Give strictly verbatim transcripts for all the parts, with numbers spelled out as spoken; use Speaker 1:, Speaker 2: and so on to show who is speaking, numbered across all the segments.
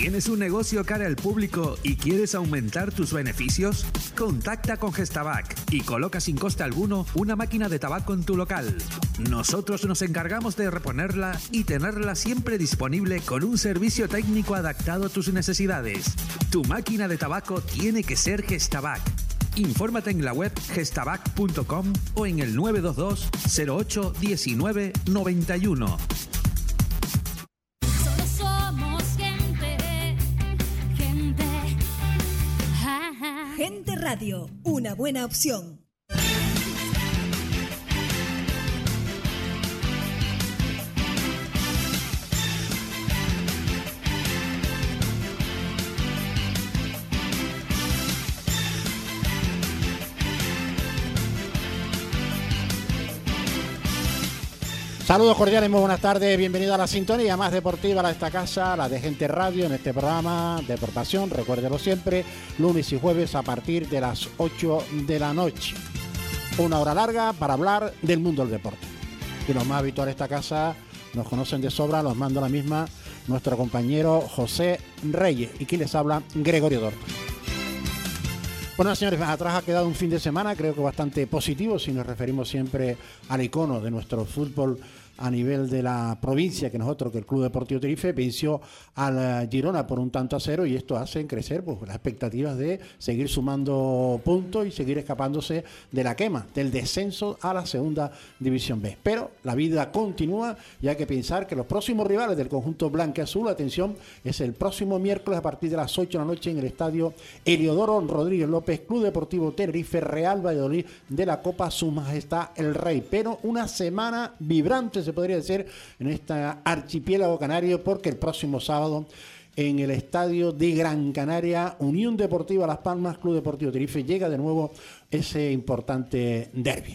Speaker 1: ¿Tienes un negocio cara al público y quieres aumentar tus beneficios? Contacta con Gestabac y coloca sin coste alguno una máquina de tabaco en tu local. Nosotros nos encargamos de reponerla y tenerla siempre disponible con un servicio técnico adaptado a tus necesidades. Tu máquina de tabaco tiene que ser Gestabac. Infórmate en la web gestabac punto com o en el nueve dos dos cero ocho diecinueve noventa y uno.
Speaker 2: Gente Radio, una buena opción.
Speaker 3: Saludos cordiales, muy buenas tardes, bienvenido a la sintonía más deportiva de esta casa, la de Gente Radio, en este programa de Deportación, recuérdelo siempre, lunes y jueves a partir de las ocho de la noche. Una hora larga para hablar del mundo del deporte. Y los más habituales de esta casa nos conocen de sobra, los mando a la misma nuestro compañero José Reyes. Y quien les habla, Gregorio Dorto. Bueno, señores, atrás ha quedado un fin de semana, creo que bastante positivo, si nos referimos siempre al icono de nuestro fútbol a nivel de la provincia, que nosotros, que el Club Deportivo Tenerife venció al Girona por un tanto a cero, y esto hace crecer pues, las expectativas de seguir sumando puntos y seguir escapándose de la quema, del descenso a la segunda división B. Pero la vida continúa y hay que pensar que los próximos rivales del conjunto blanquiazul, atención, es el próximo miércoles a partir de las ocho de la noche en el estadio Heliodoro Rodríguez López, Club Deportivo Tenerife, Real Valladolid de la Copa Su Majestad el Rey. Pero una semana vibrante, se podría decir, en esta archipiélago canario, porque el próximo sábado en el estadio de Gran Canaria, Unión Deportiva Las Palmas, Club Deportivo Tenerife, llega de nuevo ese importante derbi.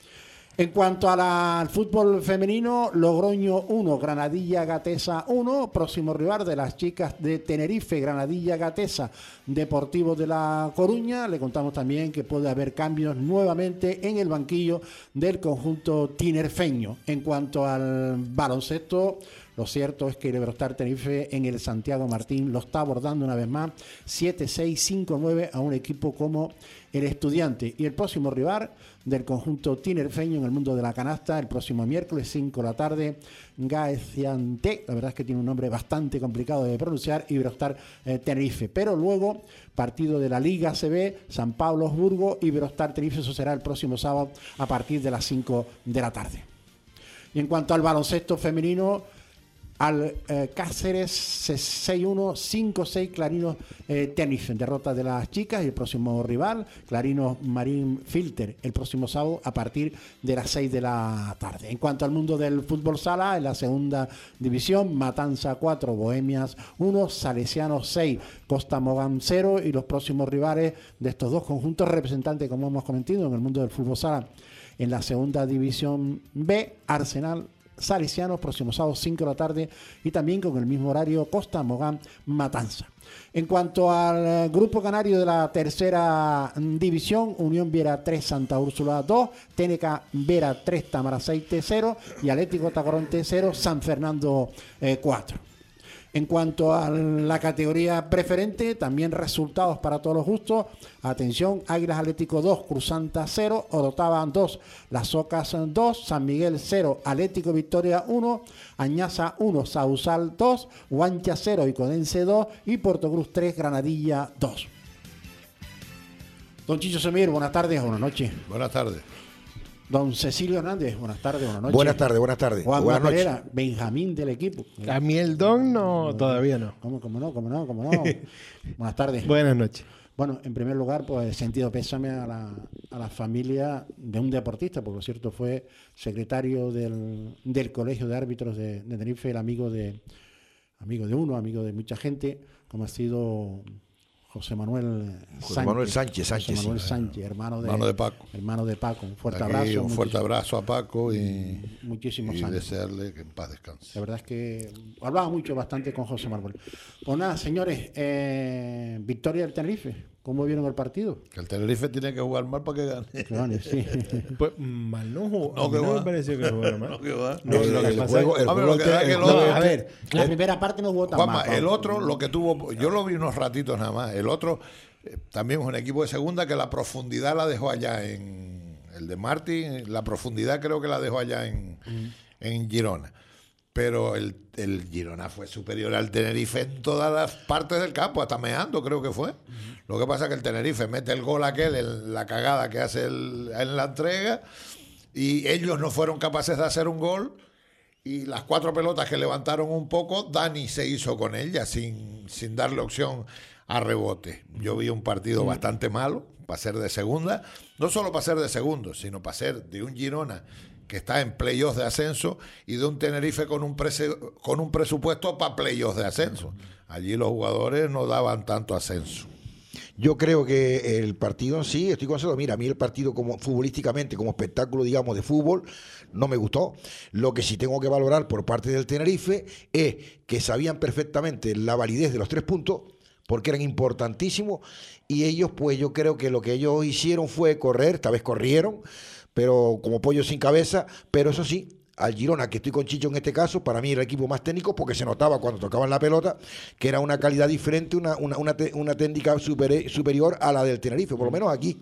Speaker 3: En cuanto a la, al fútbol femenino, Logroño uno, Granadilla Gatesa uno, próximo rival de las chicas de Tenerife, Granadilla Gatesa, Deportivo de La Coruña. Le contamos también que puede haber cambios nuevamente en el banquillo del conjunto tinerfeño. En cuanto al baloncesto, lo cierto es que el Iberostar Tenerife en el Santiago Martín lo está abordando una vez más, siete seis, cinco nueve a un equipo como el Estudiante. Y el próximo rival del conjunto tinerfeño en el mundo de la canasta, el próximo miércoles cinco de la tarde, Gaeciante, la verdad es que tiene un nombre bastante complicado de pronunciar, Iberostar eh, Tenerife. Pero luego, partido de la Liga C B, San Pablo Burgos, Iberostar Tenerife, eso será el próximo sábado a partir de las cinco de la tarde. Y en cuanto al baloncesto femenino, al eh, Cáceres seis uno, cinco seis Clarinos eh, Tenerife, derrota de las chicas. Y el próximo rival, Clarinos Marín Filter, el próximo sábado a partir de las seis de la tarde. En cuanto al mundo del fútbol sala, en la segunda división, Matanza cuatro, Bohemias uno, Salesianos seis, Costa Mogán cero. Y los próximos rivales de estos dos conjuntos representantes, como hemos comentado, en el mundo del fútbol sala, en la segunda división B, Arsenal Salesianos, próximo sábado cinco de la tarde, y también con el mismo horario Costa Mogán Matanza. En cuanto al grupo canario de la tercera división, Unión Viera tres, Santa Úrsula dos, T N K Vera tres, Tamaraceite cero y Atlético Tacoronte cero, San Fernando eh, cuatro. En cuanto a la categoría preferente, también resultados para todos los gustos. Atención, Águilas Atlético dos, Cruzanta cero, Orotava dos, Las Ocas dos, San Miguel cero, Atlético Victoria uno, Añaza uno, Sausal dos, Huancha cero, Icodense dos y Portocruz tres, Granadilla dos. Don Chicho Semir, buenas tardes o buenas noches.
Speaker 4: Buenas tardes.
Speaker 3: Don Cecilio Hernández, buenas tardes, buenas noches.
Speaker 5: Buenas tardes, buenas tardes.
Speaker 3: Juan
Speaker 5: buenas
Speaker 3: Pereira,
Speaker 5: noches.
Speaker 3: Benjamín del equipo.
Speaker 6: A mí el don no, todavía no.
Speaker 3: ¿Cómo, cómo no, cómo no, cómo no? Buenas tardes.
Speaker 6: Buenas noches.
Speaker 3: Bueno, en primer lugar, pues sentido pésame a la, a la familia de un deportista, por lo cierto fue secretario del, del Colegio de Árbitros de, de Tenerife, el amigo de, amigo de uno, amigo de mucha gente, como ha sido José Manuel Sánchez.
Speaker 5: José Manuel Sánchez, Sánchez.
Speaker 3: José Manuel
Speaker 5: sí.
Speaker 3: Sánchez, hermano de,
Speaker 4: hermano de Paco.
Speaker 3: Hermano de Paco. Un fuerte
Speaker 4: Aquí,
Speaker 3: abrazo.
Speaker 4: un fuerte abrazo a Paco y,
Speaker 3: muchísimos
Speaker 4: y
Speaker 3: años.
Speaker 4: desearle que en paz descanse.
Speaker 3: La verdad es que hablaba mucho, bastante con José Manuel. Pues nada, señores, eh, victoria del Tenerife ¿Cómo vieron el partido?
Speaker 4: Que el Tenerife tiene que jugar mal para que gane.
Speaker 3: Gane, sí.
Speaker 6: Pues mal no jugó.
Speaker 4: No,
Speaker 6: a mí
Speaker 4: que
Speaker 6: no
Speaker 4: va.
Speaker 6: me pareció que jugara mal.
Speaker 4: No, que va.
Speaker 6: No,
Speaker 5: el,
Speaker 6: lo que
Speaker 5: el
Speaker 6: pasa
Speaker 5: juego,
Speaker 6: es-
Speaker 5: el
Speaker 4: A ver,
Speaker 5: juego
Speaker 4: lo que da
Speaker 5: el
Speaker 4: que el
Speaker 5: juego-
Speaker 4: otro-
Speaker 3: A ver, la primera parte no jugó tan
Speaker 4: Juanma,
Speaker 3: mal.
Speaker 4: el
Speaker 3: Pablo.
Speaker 4: otro, lo que tuvo, yo lo vi unos ratitos nada más. El otro, eh, también es un equipo de segunda que la profundidad la dejó allá en el de Martín, la profundidad creo que la dejó allá en, en Girona. Pero el, el Girona fue superior al Tenerife en todas las partes del campo, hasta meando creo que fue. Lo que pasa es que el Tenerife mete el gol aquel, el- la cagada que hace el- en la entrega, y ellos no fueron capaces de hacer un gol. Y las cuatro pelotas que levantaron un poco, Dani se hizo con ella sin, sin darle opción a rebote. Yo vi un partido bastante malo para ser de segunda, no solo para ser de segundo, sino para ser de un Girona que está en playoffs de ascenso y de un Tenerife con un, prese- con un presupuesto para playoffs de ascenso. Allí los jugadores no daban tanto ascenso.
Speaker 5: Yo creo que el partido en sí, estoy con eso. Mira, a mí el partido como futbolísticamente, como espectáculo, digamos, de fútbol, no me gustó. Lo que sí tengo que valorar por parte del Tenerife es que sabían perfectamente la validez de los tres puntos, porque eran importantísimos, y ellos, pues yo creo que lo que ellos hicieron fue correr, esta vez corrieron, pero como pollo sin cabeza, pero eso sí, al Girona, que estoy con Chicho en este caso, para mí era el equipo más técnico porque se notaba cuando tocaban la pelota que era una calidad diferente, una, una, una, te- una técnica super- superior a la del Tenerife, por lo menos aquí.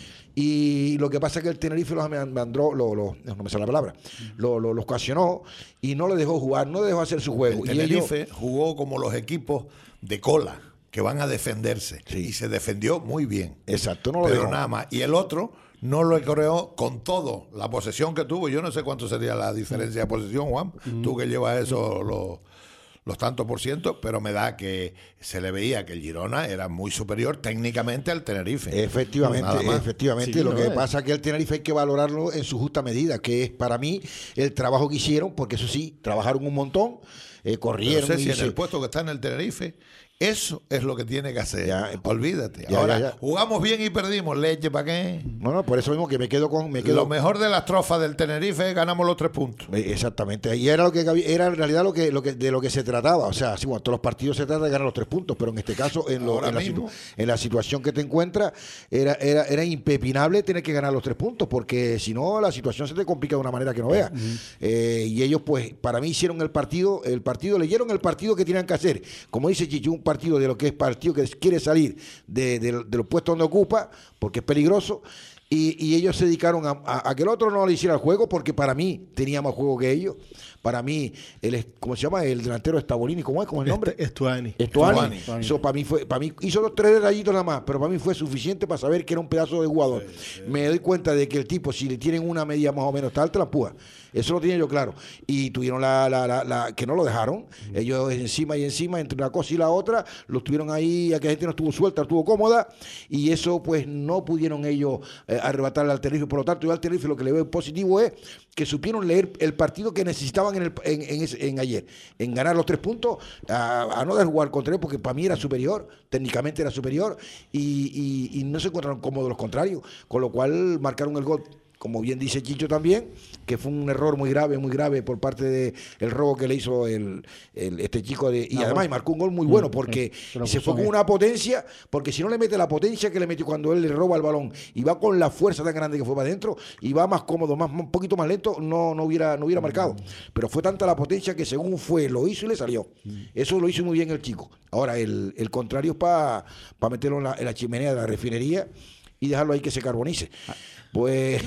Speaker 5: Y lo que pasa es que el Tenerife los mandó, lo, lo- no me sale la palabra, lo, lo, lo ocasionó y no le dejó jugar, no le dejó hacer su juego.
Speaker 4: El
Speaker 5: Y ellos,
Speaker 4: Tenerife jugó como los equipos de cola, que van a defenderse.
Speaker 5: Sí.
Speaker 4: Y se defendió muy bien.
Speaker 5: exacto, no lo
Speaker 4: Pero
Speaker 5: dejó.
Speaker 4: nada más. Y el otro no lo creó con todo. La posesión que tuvo, yo no sé cuánto sería la diferencia de posesión, Juan. Tú que llevas eso, los, los tantos por ciento, pero me da que se le veía que el Girona era muy superior técnicamente al Tenerife.
Speaker 5: Efectivamente,
Speaker 4: Nada más.
Speaker 5: efectivamente.
Speaker 6: Sí,
Speaker 5: lo
Speaker 6: no,
Speaker 5: que
Speaker 6: eh.
Speaker 5: pasa es que el Tenerife hay que valorarlo en su justa medida, que es para mí el trabajo que hicieron, porque eso sí, trabajaron un montón, eh,
Speaker 4: Pero
Speaker 5: corrieron.
Speaker 4: sé si
Speaker 5: y
Speaker 4: en
Speaker 5: se-
Speaker 4: el puesto que está en el Tenerife, eso es lo que tiene que hacer.
Speaker 5: Ya, eh,
Speaker 4: Olvídate.
Speaker 5: ya,
Speaker 4: Ahora,
Speaker 5: ya, ya.
Speaker 4: jugamos bien y perdimos. Leche, ¿para qué?
Speaker 5: No, no, por eso mismo que me quedo con... Me quedo,
Speaker 4: Lo mejor de las trofas del Tenerife es ganamos los tres puntos.
Speaker 5: Eh, Exactamente, y era lo que había- era en realidad lo que, lo que de lo que se trataba. O sea, sí, bueno, todos los partidos se trata de ganar los tres puntos, pero en este caso, en, lo-
Speaker 4: Ahora
Speaker 5: en, la,
Speaker 4: mismo.
Speaker 5: situ- en la situación que te encuentras, era, era, era impepinable tener que ganar los tres puntos, porque si no, la situación se te complica de una manera que no veas. Eh, y ellos, pues, para mí hicieron el partido, el partido, leyeron el partido que tenían que hacer. Como dice Chichu, un partido de lo que es partido que quiere salir de, de, de los puestos donde ocupa, porque es peligroso. Y, y ellos se dedicaron a, a- a que el otro no le hiciera el juego, porque para mí tenía más juego que ellos. Para mí, el, ¿cómo se llama? El delantero Estabolini, ¿cómo es? ¿Cómo es el nombre?
Speaker 6: Este- Estuani.
Speaker 5: Estuani.
Speaker 4: Estuani.
Speaker 5: Eso para mí fue, para mí hizo dos tres detallitos nada más, pero para mí fue suficiente para saber que era un pedazo de jugador. Me doy cuenta de que el tipo, si le tienen una medida más o menos tal, te la empuja. Eso lo tenía yo claro. Y tuvieron la, la, la, la- que no lo dejaron. Ellos encima y encima, entre una cosa y la otra, los tuvieron ahí, a que la gente no estuvo suelta, estuvo cómoda, y eso pues no pudieron ellos eh, arrebatarle al Tenerife. Por lo tanto, yo al Tenerife lo que le veo positivo es que supieron leer el partido que necesitaban en, el, en, en, ese- en ayer, en ganar los tres puntos, a, a no dejar jugar contra él, porque para mí era superior, técnicamente era superior, y, y, y no se encontraron cómodos los contrarios, con lo cual marcaron el gol. Como bien dice Chicho también, que fue un error muy grave, muy grave por parte de el robo que le hizo el, el- este chico de, y
Speaker 3: Ah,
Speaker 5: además
Speaker 3: bueno.
Speaker 5: marcó un gol muy bueno
Speaker 3: Mm,
Speaker 5: porque
Speaker 3: sí, se lo
Speaker 5: se
Speaker 3: puso
Speaker 5: fue con
Speaker 3: bien.
Speaker 5: una potencia, porque si no le mete la potencia que le metió cuando él le roba el balón y va con la fuerza tan grande que fue para adentro y va más cómodo, más un poquito más lento, no, no hubiera, no hubiera marcado. Pero fue tanta la potencia que según fue, lo hizo y le salió. Eso lo hizo muy bien el chico. Ahora, el, el contrario es para meterlo en la, en la chimenea de la refinería y dejarlo ahí que se carbonice. Pues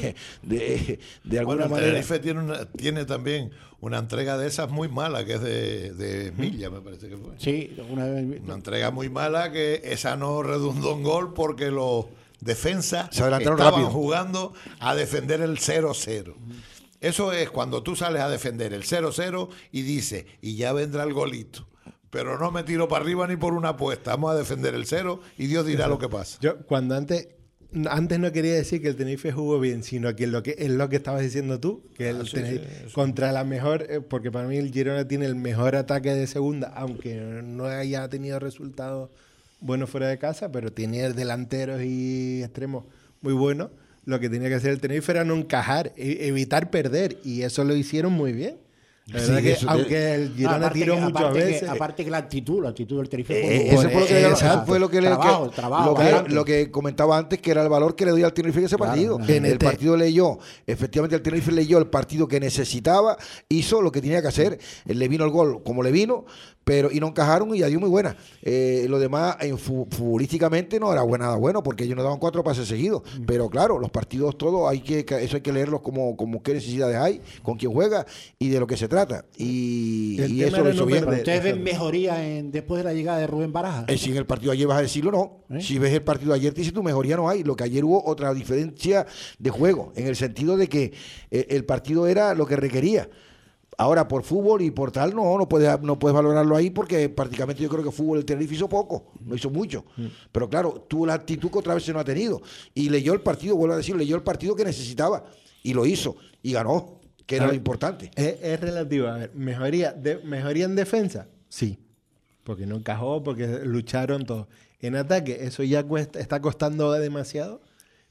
Speaker 5: de, de alguna
Speaker 4: Bueno, el
Speaker 5: manera.
Speaker 4: Tenerife tiene, una- tiene también una entrega de esas muy mala, que es de, de Milla, me parece que fue.
Speaker 3: Sí, una vez.
Speaker 4: Una entrega muy mala que esa no redundó en gol porque los defensas
Speaker 5: Se adelantaron
Speaker 4: estaban
Speaker 5: rápido.
Speaker 4: jugando a defender el cero cero. Eso es cuando tú sales a defender el cero cero y dices, y ya vendrá el golito. Pero no me tiro para arriba ni por una apuesta. Vamos a defender el cero y Dios dirá lo que pasa.
Speaker 6: Yo cuando antes antes no quería decir que el Tenerife jugó bien, sino que lo que es lo que estabas diciendo tú, que el
Speaker 4: sí,
Speaker 6: Tenerife
Speaker 4: sí, sí.
Speaker 6: contra la mejor, eh, porque para mí el Girona tiene el mejor ataque de segunda, aunque no haya tenido resultados buenos fuera de casa, pero tiene delanteros y extremos muy buenos. Lo que tenía que hacer el Tenerife era no encajar, e- evitar perder, y eso lo hicieron muy bien. La verdad
Speaker 5: Sí,
Speaker 6: que,
Speaker 5: eso-
Speaker 6: aunque el Girona
Speaker 3: aparte
Speaker 6: tiró
Speaker 3: que-
Speaker 6: muchas
Speaker 3: aparte
Speaker 6: veces.
Speaker 3: Que, aparte que la actitud, la actitud del Tenerife.
Speaker 5: Eh,
Speaker 3: fue-
Speaker 5: eso fue lo que,
Speaker 6: Exacto.
Speaker 5: eso fue lo que le
Speaker 3: Trabajo,
Speaker 5: que-
Speaker 3: trabajo,
Speaker 5: lo, que,
Speaker 3: bastante.
Speaker 5: lo que comentaba antes, que era el valor que le dio al Tenerife en ese
Speaker 3: Claro,
Speaker 5: partido.
Speaker 3: claro.
Speaker 6: En
Speaker 5: El
Speaker 6: este-
Speaker 5: partido leyó, efectivamente el Tenerife leyó el partido que necesitaba, hizo lo que tenía que hacer, le vino el gol como le vino, pero y no encajaron y adiós muy buena. Eh, lo demás, en fu- futbolísticamente no era buena, nada bueno, porque ellos nos daban cuatro pases seguidos. Pero claro, los partidos todos hay que, eso hay que leerlos como, como qué necesidades hay, con quién juega y de lo que se trata. Y,
Speaker 6: El
Speaker 5: y
Speaker 6: tema
Speaker 5: eso lo
Speaker 6: era
Speaker 5: hizo
Speaker 6: no
Speaker 5: bien.
Speaker 6: perder.
Speaker 3: ¿Ustedes ven
Speaker 6: Exacto.
Speaker 3: mejoría en, después de la llegada de Rubén Baraja?
Speaker 5: Eh, si en el partido de ayer vas a decirlo, no.
Speaker 3: ¿Eh?
Speaker 5: Si ves el partido de ayer, te dice tu mejoría no hay. Lo que ayer hubo otra diferencia de juego, en el sentido de que eh, el partido era lo que requería. Ahora, por fútbol y por tal, no, no puedes, no puedes valorarlo ahí porque prácticamente yo creo que fútbol el Tenerife hizo poco, no hizo mucho. Pero claro, tuvo la actitud que otra vez se no ha tenido. Y leyó el partido, vuelvo a decir, leyó el partido que necesitaba y lo hizo y ganó, que era
Speaker 6: A
Speaker 5: lo
Speaker 6: ver,
Speaker 5: importante.
Speaker 6: Es, es relativo. A ver, ¿mejoría, de, ¿mejoría en defensa? Sí. Porque no encajó, porque lucharon todos. En ataque, eso ya cuesta, está costando demasiado,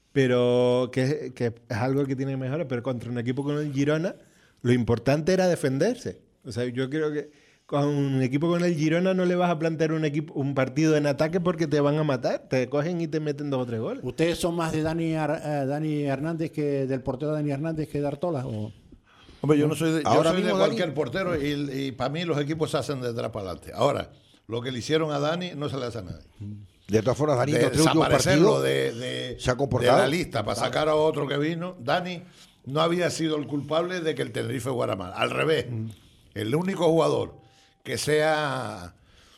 Speaker 6: pero que, que es algo que tiene que mejorar. Pero contra un equipo como el Girona, lo importante era defenderse. O sea, yo creo que con un equipo con el Girona no le vas a plantear un equipo un partido en ataque porque te van a matar. Te cogen y te meten dos o tres goles.
Speaker 3: ¿Ustedes son más de Dani, Ar- eh, Dani Hernández que del portero Dani Hernández que de Artola? ¿O?
Speaker 4: Hombre, yo no soy de, yo
Speaker 5: Ahora
Speaker 4: soy de
Speaker 5: mismo,
Speaker 4: cualquier
Speaker 5: Dani-
Speaker 4: portero y, y para mí los equipos se hacen de atrás para adelante. Ahora, lo que le hicieron a Dani no se le hace a nadie.
Speaker 5: De todas formas, Dani,
Speaker 4: De
Speaker 5: los tres últimos
Speaker 4: desaparecerlo
Speaker 5: partidos
Speaker 4: de, de-
Speaker 5: se ha
Speaker 4: de
Speaker 5: comportado.
Speaker 4: la lista para sacar a otro que vino. Dani no había sido el culpable de que el Tenerife jugara mal. Al revés, el único jugador que se ha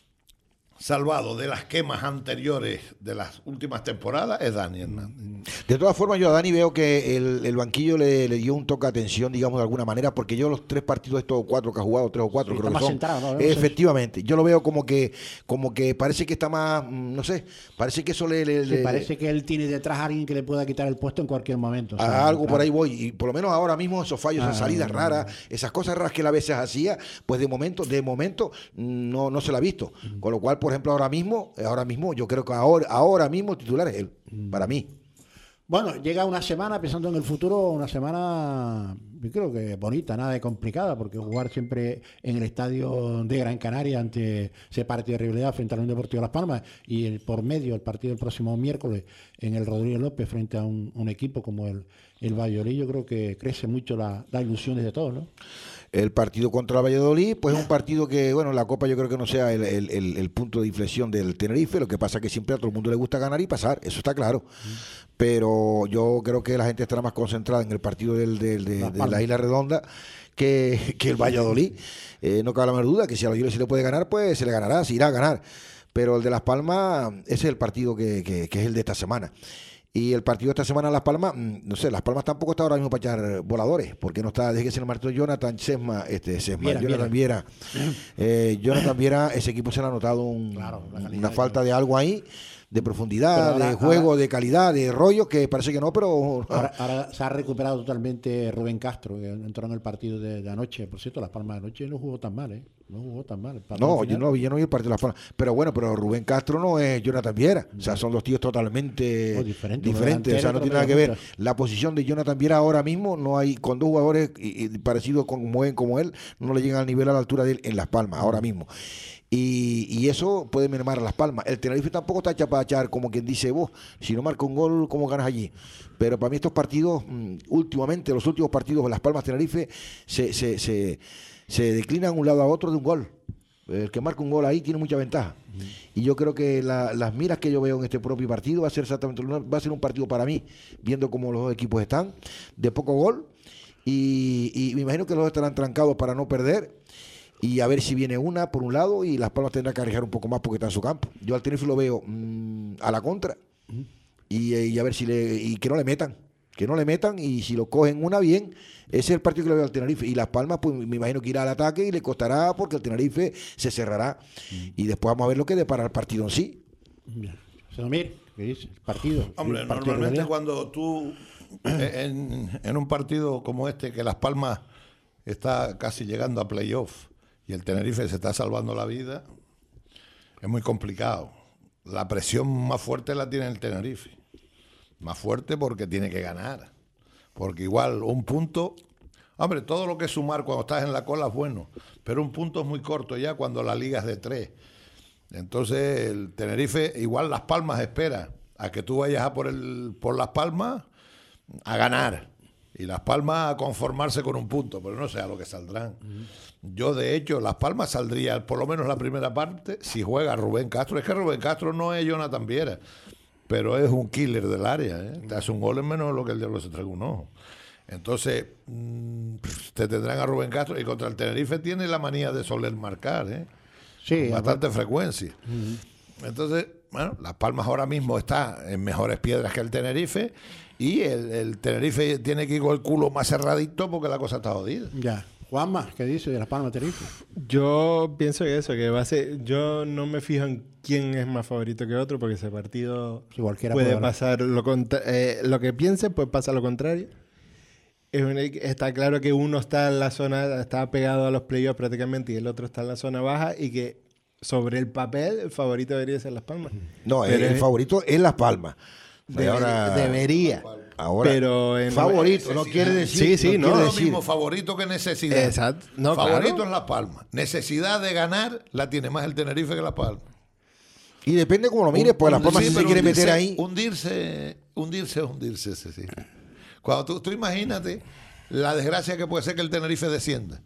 Speaker 4: salvado de las quemas anteriores de las últimas temporadas es Dani Hernández.
Speaker 5: De todas formas, yo a Dani veo que el, el banquillo le, le dio un toque de atención, digamos, de alguna manera, porque yo los tres partidos estos o cuatro que ha jugado, tres o cuatro,
Speaker 3: Sí,
Speaker 5: creo
Speaker 3: está
Speaker 5: que
Speaker 3: más
Speaker 5: son.
Speaker 3: centrado, ¿no? Vemos
Speaker 5: Efectivamente, yo lo veo como que como que parece que está más, mm, no sé, parece que eso le... le-
Speaker 3: Sí,
Speaker 5: le-
Speaker 3: parece que él tiene detrás a alguien que le pueda quitar el puesto en cualquier momento. o
Speaker 5: a
Speaker 3: sea,
Speaker 5: algo por
Speaker 3: claro.
Speaker 5: ahí voy, y por lo menos ahora mismo esos fallos, esas
Speaker 3: Ah,
Speaker 5: salidas
Speaker 3: no,
Speaker 5: raras, esas cosas raras que él a veces hacía, pues de momento, de momento no, no se la ha visto. Con lo cual, por ejemplo, ahora mismo, ahora mismo, yo creo que ahora, ahora mismo el titular es él, para mí.
Speaker 3: Bueno, llega una semana, pensando en el futuro, una semana, yo creo que bonita, nada de complicada, porque jugar siempre en el estadio de Gran Canaria ante ese partido de rivalidad frente a la Unión Deportiva Las Palmas y el por medio el partido del próximo miércoles en el Rodríguez López frente a un, un equipo como el, el Valladolid, yo creo que crece mucho la, las ilusiones de todos, ¿no?
Speaker 5: El partido contra el Valladolid, pues es un partido que, bueno, la Copa yo creo que no sea el, el- el- el punto de inflexión del Tenerife, lo que pasa es que siempre a todo el mundo le gusta ganar y pasar, eso está claro. Pero yo creo que la gente estará más concentrada en el partido del, del- de,
Speaker 3: Las
Speaker 5: de
Speaker 3: Palmas.
Speaker 5: la Isla Redonda que, que el Valladolid. Eh, no cabe la menor duda que si a Valladolid se le puede ganar, pues se le ganará, se irá a ganar. Pero el de Las Palmas, ese es el partido que, que- que es el de esta semana. Y el partido de esta semana en Las Palmas, mm, no sé, Las Palmas tampoco está ahora mismo para echar voladores, porque no está, desde que se le marchó Jonathan Sesma, este, Sesma,
Speaker 3: Viera,
Speaker 5: Jonathan Viera. Eh, Jonathan Viera, ese equipo se le ha notado un-
Speaker 3: Claro, la calidad
Speaker 5: una
Speaker 3: de
Speaker 5: falta
Speaker 3: todo.
Speaker 5: de algo ahí, de profundidad,
Speaker 3: Pero ahora-
Speaker 5: de juego,
Speaker 3: ahora-
Speaker 5: de calidad, de rollo, que parece que no, pero...
Speaker 3: Ahora, ahora se ha recuperado totalmente Rubén Castro, que entró en el partido de, de anoche. Por cierto, Las Palmas de anoche no jugó tan mal, ¿eh? No jugó tan mal. El partido
Speaker 5: No,
Speaker 3: final-
Speaker 5: yo no, vi- yo no vi el partido de Las Palmas. Pero bueno, pero Rubén Castro no es Jonathan Viera. O sea, son dos tíos totalmente
Speaker 3: Oh, diferente, uno
Speaker 5: diferentes. O sea,
Speaker 3: delantero,
Speaker 5: no tiene
Speaker 3: otro
Speaker 5: nada que ver.
Speaker 3: mediapunta.
Speaker 5: La posición de Jonathan Viera ahora mismo no hay, con dos jugadores y- y parecidos como él, como él, no le llegan al nivel a la altura de él en Las Palmas, ahora mismo. Y, y eso puede mermar a Las Palmas. El Tenerife tampoco está hecho para echar, como quien dice vos, si no marca un gol, ¿cómo ganas allí? Pero para mí estos partidos, mm, últimamente, los últimos partidos de Las Palmas Tenerife, se, se, se, se declinan un lado a otro de un gol. El que marca un gol ahí tiene mucha ventaja. Y yo creo que la- las miras que yo veo en este propio partido va a ser exactamente lo- va a ser un partido para mí, viendo cómo los dos equipos están, de poco gol. Y, y me imagino que los dos estarán trancados para no perder. Y a ver si viene una por un lado y Las Palmas tendrá que arriesgar un poco más porque está en su campo. Yo al Tenerife lo veo mmm, a la contra y, y a ver si le. Y que no le metan. Que no le metan y si lo cogen una bien, ese es el partido que le veo al Tenerife. Y Las Palmas, pues me imagino que irá al ataque y le costará porque el Tenerife se cerrará. Y después vamos a ver lo que depara el partido en sí.
Speaker 3: Sedomir, ¿qué dice? El partido.
Speaker 4: Hombre,
Speaker 3: el partido
Speaker 4: normalmente
Speaker 3: de
Speaker 4: cuando tú en, en un partido como este, que Las Palmas está casi llegando a playoff y el Tenerife se está salvando la vida, es muy complicado. La presión más fuerte la tiene el Tenerife. Más fuerte porque tiene que ganar. Porque igual un punto, Hombre, todo lo que es sumar cuando estás en la cola es bueno, pero un punto es muy corto ya cuando la liga es de tres. Entonces, el Tenerife, igual Las Palmas espera a que tú vayas a por, el, por Las Palmas a ganar. Y Las Palmas a conformarse con un punto, pero no sé a lo que saldrán. Uh-huh. Yo, de hecho, Las Palmas saldría, por lo menos la primera parte, si juega Rubén Castro. Es que Rubén Castro no es Jonathan Viera, pero es un killer del área. ¿eh? Te hace un gol en menos de lo que el diablo se traga un ojo. Entonces, mmm, te tendrán a Rubén Castro. Y contra el Tenerife tiene la manía de soler marcar, ¿eh? Sí, con bastante bueno. frecuencia. Uh-huh. Entonces, bueno, Las Palmas ahora mismo está en mejores piedras que el Tenerife. Y el, el Tenerife tiene que ir con el culo más cerradito porque la cosa está jodida.
Speaker 3: Ya. Juanma, ¿qué dice de Las Palmas Tenerife?
Speaker 6: Yo pienso que eso, que va a ser... Yo no me fijo en quién es más favorito que otro porque ese partido si puede, puede pasar lo, contra, eh, lo que piense, pues pasa lo contrario. Es un, está claro que uno está en la zona, está pegado a los playoffs prácticamente y el otro está en la zona baja y que sobre el papel el favorito debería ser Las Palmas.
Speaker 5: No, el, el favorito es Las Palmas.
Speaker 6: De, ahora, debería.
Speaker 5: Ahora,
Speaker 6: pero en
Speaker 5: favorito, no quiere decir.
Speaker 6: Sí, sí,
Speaker 4: no,
Speaker 6: no.
Speaker 4: no
Speaker 6: es
Speaker 4: lo
Speaker 6: decir.
Speaker 4: mismo favorito que necesidad.
Speaker 6: Exacto. No,
Speaker 4: favorito
Speaker 6: claro.
Speaker 4: es Las Palmas. Necesidad de ganar la tiene más el Tenerife que Las Palmas.
Speaker 5: Y depende cómo lo mires, pues Las Palmas sí, si se quiere
Speaker 4: hundirse,
Speaker 5: meter ahí.
Speaker 4: Hundirse, hundirse es hundirse, sí, sí. Cuando tú, tú imagínate la desgracia que puede ser que el Tenerife descienda.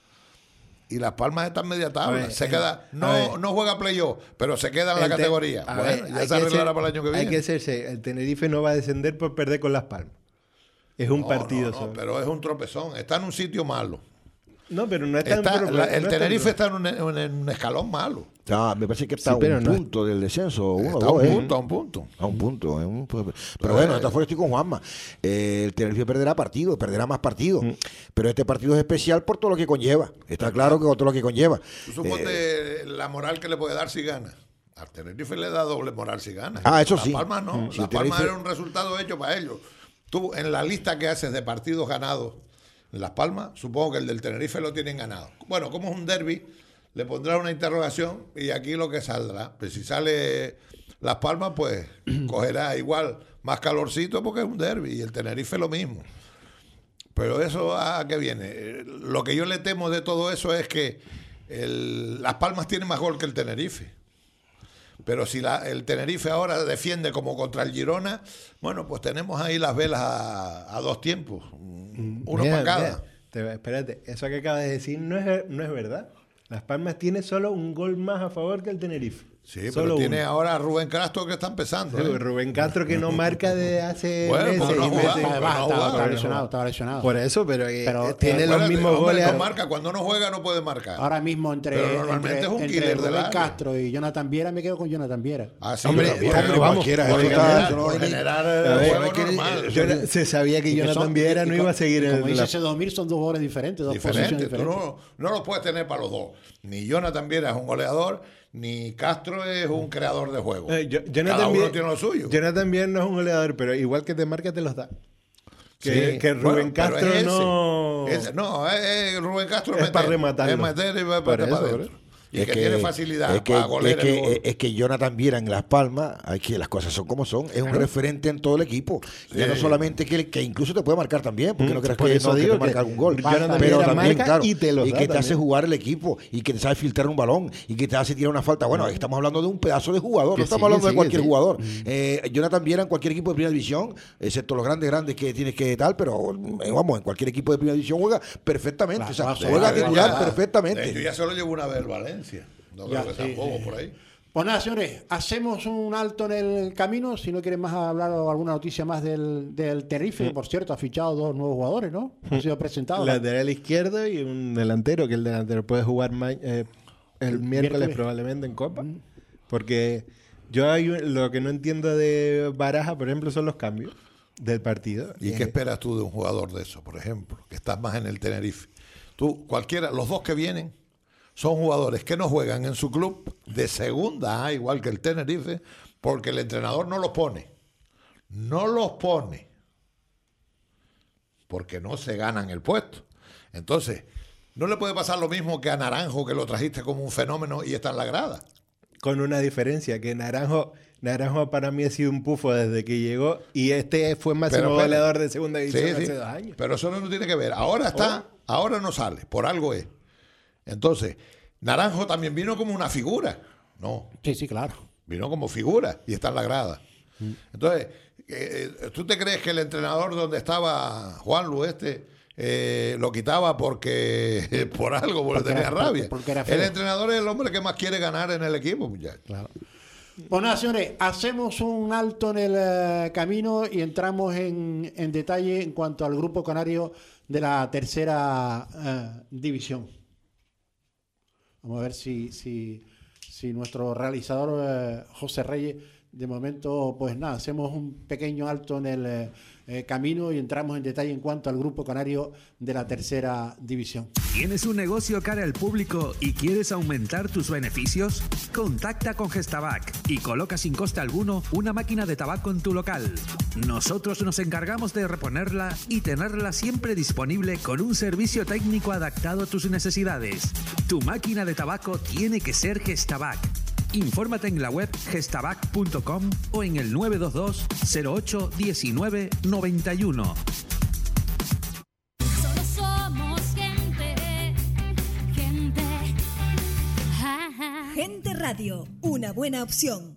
Speaker 4: Y Las Palmas está en media tabla. Ver, se queda, no, no juega playoff, pero se queda en la categoría. Bueno, ver, ya se arreglará para el año que viene.
Speaker 6: Hay que hacerse, el Tenerife no va a descender por perder con Las Palmas. Es un
Speaker 4: no,
Speaker 6: partido
Speaker 4: no, no,
Speaker 6: solo.
Speaker 4: Pero es un tropezón. Está en un sitio malo.
Speaker 6: No, pero no está,
Speaker 4: está
Speaker 6: en
Speaker 4: la, El
Speaker 6: no
Speaker 4: Tenerife está en un, en, en un escalón malo.
Speaker 5: Ah, me parece que está
Speaker 6: sí,
Speaker 5: a un
Speaker 6: no
Speaker 5: punto es... del descenso. Uno,
Speaker 4: está
Speaker 5: dos,
Speaker 4: a un
Speaker 5: ¿eh?
Speaker 4: punto, a un punto.
Speaker 5: A un punto. ¿eh? Un... Pero pues, bueno, de esta forma estoy con Juanma. Eh, el Tenerife perderá partidos, perderá más partidos. Mm. Pero este partido es especial por todo lo que conlleva. Está claro que todo lo que conlleva.
Speaker 4: Tú suponte eh, la moral que le puede dar si gana. Al Tenerife le da doble moral si gana.
Speaker 5: Ah, eso
Speaker 4: Las
Speaker 5: sí.
Speaker 4: Palmas no.
Speaker 5: Mm.
Speaker 4: Las Palmas era un resultado hecho para ellos. Tú, en la lista que haces de partidos ganados en Las Palmas, supongo que el del Tenerife lo tienen ganado. Bueno, como es un derbi, le pondrán una interrogación y aquí lo que saldrá. Pues si sale Las Palmas, pues cogerá igual más calorcito porque es un derbi y el Tenerife lo mismo. Pero eso, ¿a qué viene? Lo que yo le temo de todo eso es que el, Las Palmas tiene más gol que el Tenerife. Pero si la, el Tenerife ahora defiende como contra el Girona, bueno, pues tenemos ahí las velas a, a dos tiempos, uno
Speaker 6: mira,
Speaker 4: para cada.
Speaker 6: Mira, te, espérate, eso que acabas de decir no es, no es verdad. Las Palmas tiene solo un gol más a favor que el Tenerife.
Speaker 4: Sí,
Speaker 6: solo
Speaker 4: pero tiene
Speaker 6: uno.
Speaker 4: ahora a Rubén Castro que está empezando.
Speaker 6: Sí,
Speaker 4: ¿eh?
Speaker 6: Rubén Castro que no marca de hace
Speaker 4: bueno,
Speaker 6: meses.
Speaker 4: pues no
Speaker 6: y
Speaker 4: juega,
Speaker 6: meses.
Speaker 4: pues no
Speaker 3: Estaba
Speaker 4: juega,
Speaker 3: lesionado, estaba lesionado.
Speaker 6: Por eso, pero, pero eh, tiene
Speaker 4: eh,
Speaker 6: los mismos
Speaker 4: hombre,
Speaker 6: goles.
Speaker 4: No marca, cuando no juega no puede marcar.
Speaker 3: Ahora mismo entre,
Speaker 4: Pero normalmente
Speaker 3: entre,
Speaker 4: es un
Speaker 3: entre
Speaker 4: killer del
Speaker 3: Rubén
Speaker 4: área.
Speaker 3: Castro y Jonathan Viera, me quedo con Jonathan Viera.
Speaker 4: Ah, sí,
Speaker 6: hombre,
Speaker 4: pero,
Speaker 6: hombre,
Speaker 4: pero
Speaker 6: vamos,
Speaker 5: cualquiera,
Speaker 6: por
Speaker 5: eso
Speaker 6: generar,
Speaker 5: está-
Speaker 4: por
Speaker 5: no,
Speaker 4: generar
Speaker 6: A
Speaker 4: el
Speaker 6: ver,
Speaker 4: juego
Speaker 5: que-
Speaker 4: normal.
Speaker 6: Yo no- se sabía que
Speaker 3: Y que
Speaker 6: Jonathan
Speaker 3: son-
Speaker 6: Viera
Speaker 3: y
Speaker 6: no
Speaker 3: co-
Speaker 6: iba a seguir
Speaker 3: y
Speaker 6: en
Speaker 3: como dice
Speaker 6: la...
Speaker 3: ese dos mil, son dos jugadores diferentes, dos posiciones
Speaker 4: Diferente, tú
Speaker 3: diferentes.
Speaker 4: no, no los puedes tener para los dos. Ni Jonathan Viera es un goleador, ni Castro es un creador de juego.
Speaker 6: Eh, yo-
Speaker 4: Cada
Speaker 6: Jonathan
Speaker 4: uno
Speaker 6: Viera-
Speaker 4: tiene lo suyo.
Speaker 6: Jonathan Viera no es un goleador, pero igual que te marca, te los da. Que,
Speaker 4: Sí,
Speaker 6: que Rubén
Speaker 4: bueno, pero
Speaker 6: Castro
Speaker 4: es ese.
Speaker 6: no...
Speaker 4: Es- no, es, es Rubén Castro
Speaker 6: Es
Speaker 4: meter,
Speaker 6: para rematarlo.
Speaker 4: es meter y va
Speaker 6: Por
Speaker 4: para
Speaker 6: eso,
Speaker 4: adentro. Y
Speaker 5: Es
Speaker 4: que, tiene facilidad
Speaker 5: es que,
Speaker 4: para golear
Speaker 5: es que,
Speaker 4: el gol.
Speaker 5: es que Jonathan Viera en Las Palmas, hay que las cosas son como son, es un referente en todo el equipo. Ya no solamente que, que incluso te puede marcar también, porque
Speaker 6: Mm,
Speaker 5: no creas
Speaker 6: por
Speaker 5: que,
Speaker 6: eso
Speaker 5: no, que
Speaker 6: digo
Speaker 5: te marca
Speaker 6: que
Speaker 5: algún gol.
Speaker 6: Jonathan
Speaker 5: Pero
Speaker 6: Viera
Speaker 5: también,
Speaker 6: marca
Speaker 5: claro,
Speaker 6: y te los
Speaker 5: y
Speaker 6: da
Speaker 5: que te hace
Speaker 6: también.
Speaker 5: jugar el equipo, y que te sabe filtrar un balón, y que te hace tirar una falta. Bueno, estamos hablando de un pedazo de jugador,
Speaker 6: Que
Speaker 5: no estamos
Speaker 6: sí,
Speaker 5: hablando
Speaker 6: que
Speaker 5: de
Speaker 6: sí,
Speaker 5: cualquier
Speaker 6: que sí.
Speaker 5: jugador. Eh, Jonathan Viera en cualquier equipo de primera división, excepto los grandes, grandes que tienes que tal, pero eh, vamos, en cualquier equipo de primera división juega perfectamente. O sea,
Speaker 3: Claro,
Speaker 5: juega
Speaker 3: claro,
Speaker 5: titular
Speaker 3: claro.
Speaker 5: perfectamente.
Speaker 4: Yo ya se lo llevo una vez al Valencia. No
Speaker 3: Ya,
Speaker 4: creo que
Speaker 3: sí,
Speaker 4: tampoco
Speaker 3: sí.
Speaker 4: por ahí.
Speaker 3: Pues nada, señores, hacemos un alto en el camino. Si no quieren más hablar o alguna noticia más del, del Tenerife, que por cierto ha fichado dos nuevos jugadores, ¿no? Han sido presentados.
Speaker 6: Lateral izquierdo y un delantero, que el delantero puede jugar ma- eh, el miércoles,
Speaker 3: miércoles.
Speaker 6: probablemente en Copa. Porque yo hay un- lo que no entiendo de Baraja, por ejemplo, son los cambios del partido.
Speaker 4: ¿Y
Speaker 6: Eh,
Speaker 4: qué esperas tú de un jugador de eso, por ejemplo, que estás más en el Tenerife? Tú, cualquiera, los dos que vienen son jugadores que no juegan en su club de segunda A, igual que el Tenerife, porque el entrenador no los pone. No los pone. Porque no se ganan el puesto. Entonces, no le puede pasar lo mismo que a Naranjo, que lo trajiste como un fenómeno y está en la grada.
Speaker 6: con una diferencia, que Naranjo, Naranjo para mí ha sido un pufo desde que llegó y este fue máximo
Speaker 4: Pero,
Speaker 6: goleador de segunda división
Speaker 4: sí,
Speaker 6: hace
Speaker 4: sí,
Speaker 6: dos años.
Speaker 4: pero eso no tiene que ver. Ahora está,
Speaker 6: Oh.
Speaker 4: ahora no sale, por algo es. Entonces, Naranjo también vino como una figura. No,
Speaker 3: Sí, sí, claro.
Speaker 4: vino como figura y está en la grada. Entonces, eh, ¿tú te crees que el entrenador donde estaba Juan Lu este eh, lo quitaba porque por algo, porque,
Speaker 3: Porque
Speaker 4: tenía
Speaker 3: era-
Speaker 4: rabia?
Speaker 3: porque era feo.
Speaker 4: El entrenador es el hombre que más quiere ganar en el equipo, muchachos.
Speaker 3: Claro. Pues nada, señores, hacemos un alto en el eh, camino y entramos en, en detalle en cuanto al grupo canario de la tercera eh, división. Vamos a ver si, si, si nuestro realizador eh, José Reyes, de momento, pues nada, hacemos un pequeño alto en el eh, eh, camino y entramos en detalle en cuanto al grupo canario de la tercera división.
Speaker 1: ¿Tienes un negocio cara al público y quieres aumentar tus beneficios? Contacta con Gestabac y coloca sin coste alguno una máquina de tabaco en tu local. Nosotros nos encargamos de reponerla y tenerla siempre disponible con un servicio técnico adaptado a tus necesidades. Tu máquina de tabaco tiene que ser Gestabac. Infórmate en la web gestabac punto com o en el nueve dos dos cero ocho diecinueve noventa y uno.
Speaker 7: Solo somos gente, gente. Ja, ja.
Speaker 2: Gente Radio, una buena opción.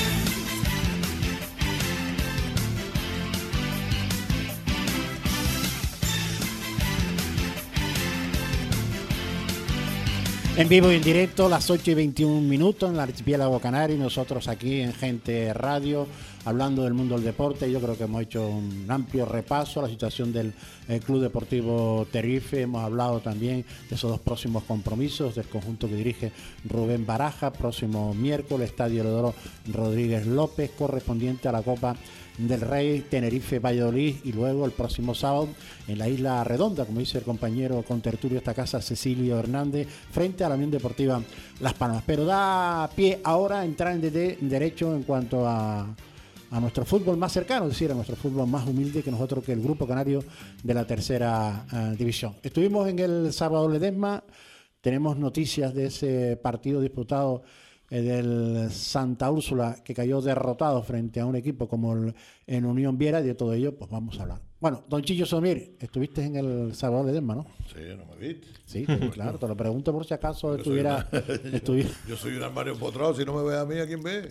Speaker 3: En vivo y en directo, las ocho y veintiún minutos en el archipiélago canario, y nosotros aquí en Gente Radio, hablando del mundo del deporte. Yo creo que hemos hecho un amplio repaso a la situación del eh, Club Deportivo Tenerife. Hemos hablado también de esos dos próximos compromisos del conjunto que dirige Rubén Baraja, próximo miércoles, Estadio Leodoro Rodríguez López, correspondiente a la Copa del Rey, Tenerife Valladolid, y luego el próximo sábado en la Isla Redonda, como dice el compañero contertulio de esta casa, Cecilio Hernández, frente a la Unión Deportiva Las Palmas. Pero da pie ahora a entrar en, de- en derecho en cuanto a, a nuestro fútbol más cercano, es decir, a nuestro fútbol más humilde que nosotros, que el grupo canario de la tercera eh, división. Estuvimos en el sábado Ledesma, tenemos noticias de ese partido disputado eh, del Santa Úrsula, que cayó derrotado frente a un equipo como el en Unión Viera, y de todo ello pues vamos a hablar. Bueno, don Chillo Somir, estuviste en el sábado Ledesma, ¿no?
Speaker 4: Sí, no me viste.
Speaker 3: Sí, te- claro, te lo pregunto por si acaso
Speaker 4: Yo soy
Speaker 3: estuviera...
Speaker 4: una-
Speaker 3: estuviera-
Speaker 4: Yo soy un armario empotrado, si no me ve a mí, ¿a quién ve?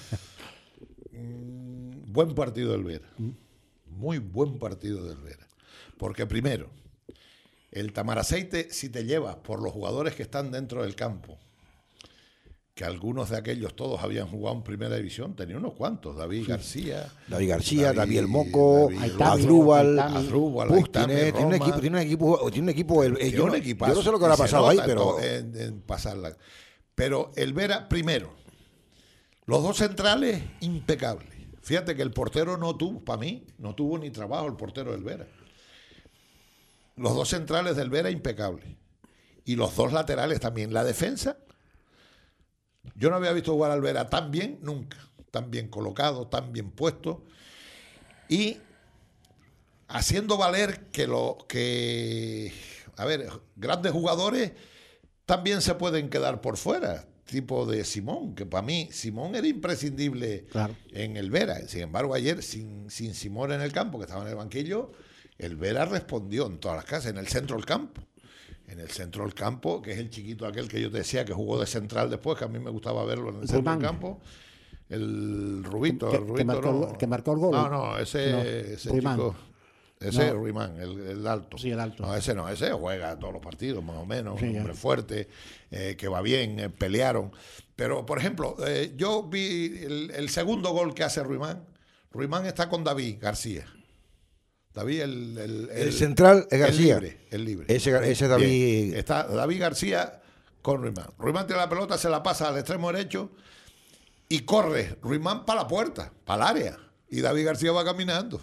Speaker 4: Mm, buen partido del Vera. Muy buen partido del Vera. Porque primero, el Tamaraceite, si te llevas por los jugadores que están dentro del campo, que algunos de aquellos todos habían jugado en primera división, tenía unos cuantos, David García,
Speaker 5: David García, David El Moco,
Speaker 4: David
Speaker 3: Aitami,
Speaker 5: Adrúbal,
Speaker 3: Aitami.
Speaker 4: Adrúbal,
Speaker 5: Uf,
Speaker 4: Aitami,
Speaker 5: tiene, tiene un
Speaker 4: Roma.
Speaker 5: equipo, tiene un equipo, tiene un equipo, el- eh,
Speaker 4: Tiene
Speaker 5: yo,
Speaker 4: un
Speaker 5: no,
Speaker 4: equipazo,
Speaker 5: yo no sé lo que
Speaker 4: y
Speaker 5: habrá
Speaker 4: se
Speaker 5: pasado ahí,
Speaker 4: nota
Speaker 5: pero
Speaker 4: en, en pasarla. Pero el Vera, primero, los dos centrales impecables. Fíjate que el portero no tuvo, para mí, no tuvo ni trabajo el portero del Vera. Los dos centrales del Vera impecables. Y los dos laterales también. La defensa, yo no había visto jugar al Vera tan bien nunca. Tan bien colocado, tan bien puesto. Y haciendo valer que lo que, a ver, grandes jugadores también se pueden quedar por fuera, tipo de Simón, que para mí Simón era imprescindible
Speaker 3: Claro.
Speaker 4: en el Vera. Sin embargo, ayer, sin, sin Simón en el campo, que estaba en el banquillo, el Vera respondió en todas las casas, en el centro del campo. En el centro del campo, que es el chiquito aquel que yo te decía que jugó de central después, que a mí me gustaba verlo en el centro
Speaker 3: Rubán.
Speaker 4: del campo. El Rubito,
Speaker 3: Que-
Speaker 4: el
Speaker 3: que
Speaker 4: Rubito
Speaker 3: marcó el
Speaker 4: no.
Speaker 3: gol- que marcó el gol.
Speaker 4: No, no, ese,
Speaker 3: No,
Speaker 4: ese
Speaker 3: Ruimán.
Speaker 4: chico. Ese es
Speaker 3: No.
Speaker 4: Ruimán, el, el alto.
Speaker 3: Sí, el alto.
Speaker 4: No, ese no, ese juega todos los partidos, más o menos.
Speaker 3: Sí,
Speaker 4: un
Speaker 3: ya.
Speaker 4: hombre fuerte, eh, que va bien, eh, pelearon. Pero, por ejemplo, eh, yo vi el, el segundo gol que hace Ruimán. Ruimán está con David García. David, el, el,
Speaker 5: el central es García.
Speaker 4: El libre, el libre.
Speaker 5: Ese- ese David-
Speaker 4: Bien. Está David García con Ruimán. Ruimán tiene la pelota, se la pasa al extremo derecho y corre Ruimán para la puerta, para el área. Y David García va caminando.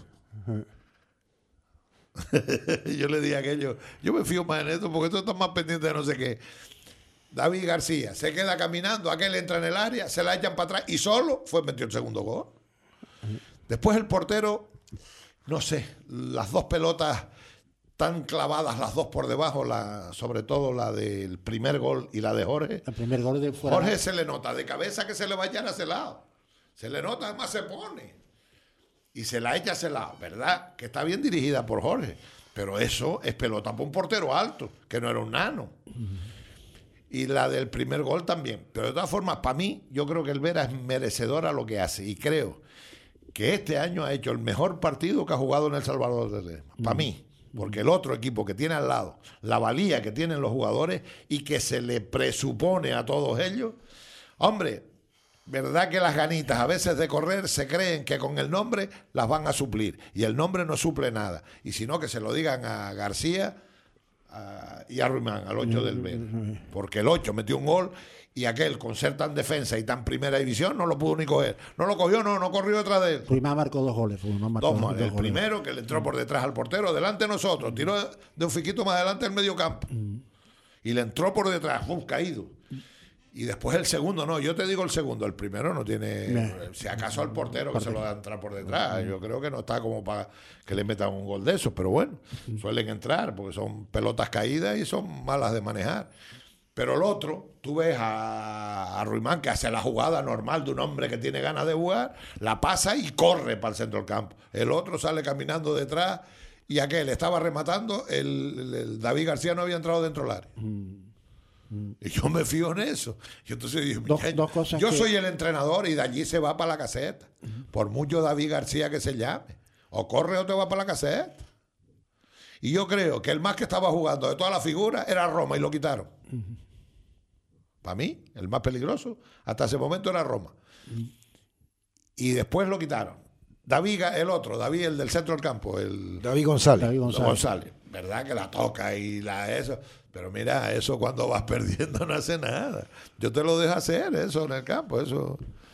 Speaker 4: Yo le dije a aquello, yo me fío más en esto porque esto está más pendiente de no sé qué. David García se queda caminando, aquel entra en el área, se la echan para atrás y solo fue metió el segundo gol. Después el portero, no sé, las dos pelotas tan clavadas las dos por debajo, la, sobre todo la del primer gol y la de Jorge.
Speaker 3: El primer gol de fuera.
Speaker 4: Jorge se le nota de cabeza que se le vaya a ese lado. Se le nota, además se pone. Y se la echa a ese lado, ¿verdad? Que está bien dirigida por Jorge. Pero eso es pelota para un portero alto, que no era un nano. Uh-huh. Y la del primer gol también. Pero de todas formas, para mí, yo creo que el Vera es merecedor a lo que hace. Y creo que este año ha hecho el mejor partido que ha jugado en El Salvador de Ledesma. Para uh-huh. mí. Porque el otro equipo que tiene al lado, la valía que tienen los jugadores y que se le presupone a todos ellos, hombre, verdad que las ganitas a veces de correr se creen que con el nombre las van a suplir y el nombre no suple nada. Y si no, que se lo digan a García a, y a Ruimán, al ocho del Vera. Porque el ocho metió un gol y aquel, con ser tan defensa y tan primera división, no lo pudo ni coger. No lo cogió, no, no corrió detrás de él.
Speaker 3: Ruimán marcó dos goles. Ruimán marcó
Speaker 4: dos,
Speaker 3: dos,
Speaker 4: el
Speaker 3: dos goles.
Speaker 4: Primero, que le entró por detrás al portero, delante de nosotros, tiró de un fiquito más adelante el medio campo. Mm. Y le entró por detrás, ¡pum!, caído. Y después el segundo, no, yo te digo el segundo, el primero no tiene, no. si acaso al portero que se lo da a entrar por detrás, yo creo que no está como para que le metan un gol de esos, pero bueno, suelen entrar porque son pelotas caídas y son malas de manejar. Pero el otro, tú ves a, a Ruimán que hace la jugada normal de un hombre que tiene ganas de jugar, la pasa y corre para el centro del campo. El otro sale caminando detrás y aquel estaba rematando, el, el, el David García no había entrado dentro del área. Y yo me fío en eso. Y entonces dije,
Speaker 3: dos, dos cosas
Speaker 4: yo
Speaker 3: que...
Speaker 4: soy el entrenador y de allí se va para la caseta. Uh-huh. Por mucho David García que se llame. O corre o te va para la caseta. Y yo creo que el más que estaba jugando de toda la figura era Roma y lo quitaron. Uh-huh. Para mí, el más peligroso hasta ese momento era Roma. Uh-huh. Y después lo quitaron. David, el otro, David, el del centro del campo. El
Speaker 5: David González.
Speaker 3: David González.
Speaker 4: González. ¿Verdad? Que la toca y la eso. Pero mira, eso cuando vas perdiendo no hace nada. Yo te lo dejo hacer, eso en el campo, eso.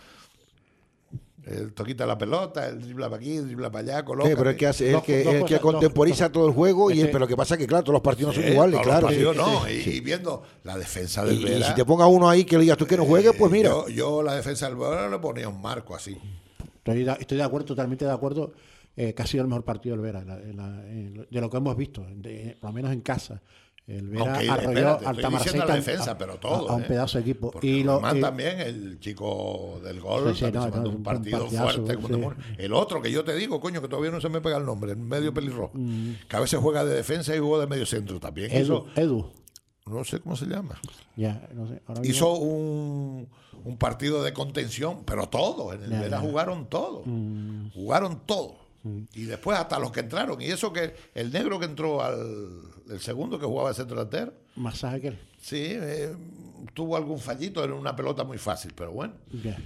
Speaker 4: El toquita la pelota, el dribla para aquí, el dribla para allá, coloca.
Speaker 5: Sí, pero el que hace, el que, el que contemporiza todo el juego, y el, pero lo que pasa es que, claro, todos los partidos
Speaker 4: sí,
Speaker 5: no son iguales,
Speaker 4: todos
Speaker 5: claro.
Speaker 4: Los partidos
Speaker 5: sí,
Speaker 4: no,
Speaker 5: sí,
Speaker 4: y,
Speaker 5: sí.
Speaker 4: y viendo la defensa del
Speaker 5: y,
Speaker 4: Vera.
Speaker 5: Y si te ponga uno ahí que le digas tú que no juegue, pues mira.
Speaker 4: Yo, yo la defensa del Vera le ponía un marco así.
Speaker 3: Estoy de, estoy de acuerdo, totalmente de acuerdo, eh, que ha sido el mejor partido del Vera, la, la, de lo que hemos visto, de, por lo menos en casa. El Vera
Speaker 4: Aunque,
Speaker 3: arrolló
Speaker 4: espérate,
Speaker 3: al Tamaraceta
Speaker 4: la defensa, a, pero todo,
Speaker 3: a, a un
Speaker 4: eh.
Speaker 3: pedazo de equipo.
Speaker 4: Porque
Speaker 3: y lo,
Speaker 4: Román
Speaker 3: y,
Speaker 4: también, el chico del gol,
Speaker 3: sí, sí, no,
Speaker 4: no,
Speaker 3: no,
Speaker 4: un partido
Speaker 3: un partidazo,
Speaker 4: fuerte.
Speaker 3: sí.
Speaker 4: El otro que yo te digo, coño, que todavía no se me pega el nombre, el medio pelirrojo, mm. que a veces juega de defensa y juega de medio centro también.
Speaker 3: Edu,
Speaker 4: hizo,
Speaker 3: Edu.
Speaker 4: No sé cómo se llama.
Speaker 3: Ya, no sé. Ahora
Speaker 4: hizo un, un partido de contención, pero todo. En el
Speaker 3: ya,
Speaker 4: Vera
Speaker 3: ya.
Speaker 4: jugaron todo. Mm. Jugaron todo. Y después hasta los que entraron. Y eso que el negro que entró al el segundo que jugaba de centro delantero.
Speaker 3: Masaje aquel.
Speaker 4: Sí, eh, tuvo algún fallito en una pelota muy fácil, pero bueno,
Speaker 3: yeah.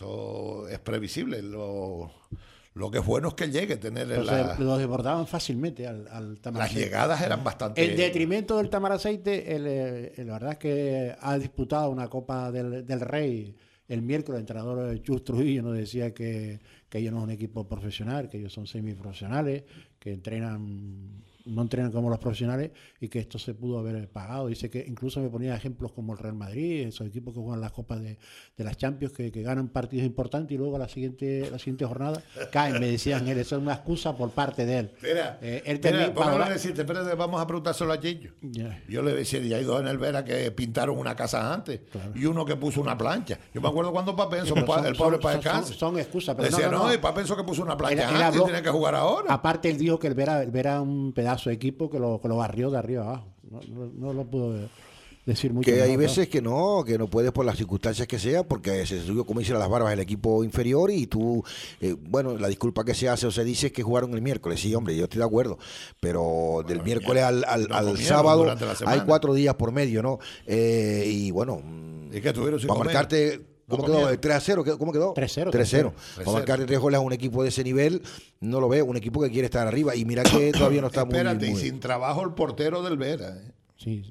Speaker 4: eso es previsible. Lo, lo que es bueno es que llegue a tener
Speaker 3: Entonces,
Speaker 4: la,
Speaker 3: lo desbordaban fácilmente al, al Tamaraceite.
Speaker 4: Las llegadas eran bastante.
Speaker 3: En detrimento del Tamaraceite, el, el, la verdad es que ha disputado una Copa del, del Rey. El miércoles el entrenador Chus Trujillo nos decía que, que ellos no son un equipo profesional, que ellos son semiprofesionales, que entrenan, no entrenan como los profesionales y que esto se pudo haber pagado. Dice que incluso me ponía ejemplos como el Real Madrid, esos equipos que juegan las copas de, de las Champions, que, que ganan partidos importantes y luego a la siguiente, la siguiente jornada caen. Me decían él, eso es una excusa por parte de él.
Speaker 4: Mira,
Speaker 3: eh, él
Speaker 4: mira
Speaker 3: también,
Speaker 4: ¿por qué no
Speaker 3: valora...
Speaker 4: le deciste? Espérate, vamos a preguntárselo a Chillo.
Speaker 3: Yeah.
Speaker 4: Yo le decía, y hay dos en el Vera que pintaron una casa antes, claro. Y uno que puso una plancha. Yo me acuerdo cuando Papenso, sí,
Speaker 3: son,
Speaker 4: el pobre
Speaker 3: son,
Speaker 4: para
Speaker 3: son,
Speaker 4: descanso.
Speaker 3: Son, son excusas, pero
Speaker 4: decía,
Speaker 3: no, no,
Speaker 4: no,
Speaker 3: no.
Speaker 4: y Papenso que puso una plancha
Speaker 3: él, él
Speaker 4: antes
Speaker 3: habló,
Speaker 4: y tiene que jugar ahora.
Speaker 3: Aparte él dijo que el Vera, el Vera un pedazo de equipo que lo, que lo barrió de arriba abajo. No, no, no lo puedo decir mucho.
Speaker 5: Que hay
Speaker 3: mejor,
Speaker 5: veces
Speaker 3: ¿no?
Speaker 5: que no, que no puedes por las circunstancias que sea, porque se subió, como dicen las barbas, el equipo inferior y tú, eh, bueno, la disculpa que se hace o se dice es que jugaron el miércoles. Sí, hombre, yo estoy de acuerdo, pero bueno, del miércoles al, al, no al sábado hay cuatro días por medio, ¿no? Eh, y bueno,
Speaker 4: ¿y qué tuvieron sin
Speaker 5: para
Speaker 4: comer?
Speaker 5: marcarte... ¿Cómo
Speaker 4: no
Speaker 5: quedó? ¿tres a cero? ¿Cómo quedó?
Speaker 3: tres cero.
Speaker 5: tres cero. Para marcarle tres goles a un equipo de ese nivel, no lo veo. Un equipo que quiere estar arriba. Y mira que todavía no está muy...
Speaker 4: Espérate,
Speaker 5: muy...
Speaker 4: y sin trabajo el portero del Vera. ¿eh?
Speaker 3: Sí.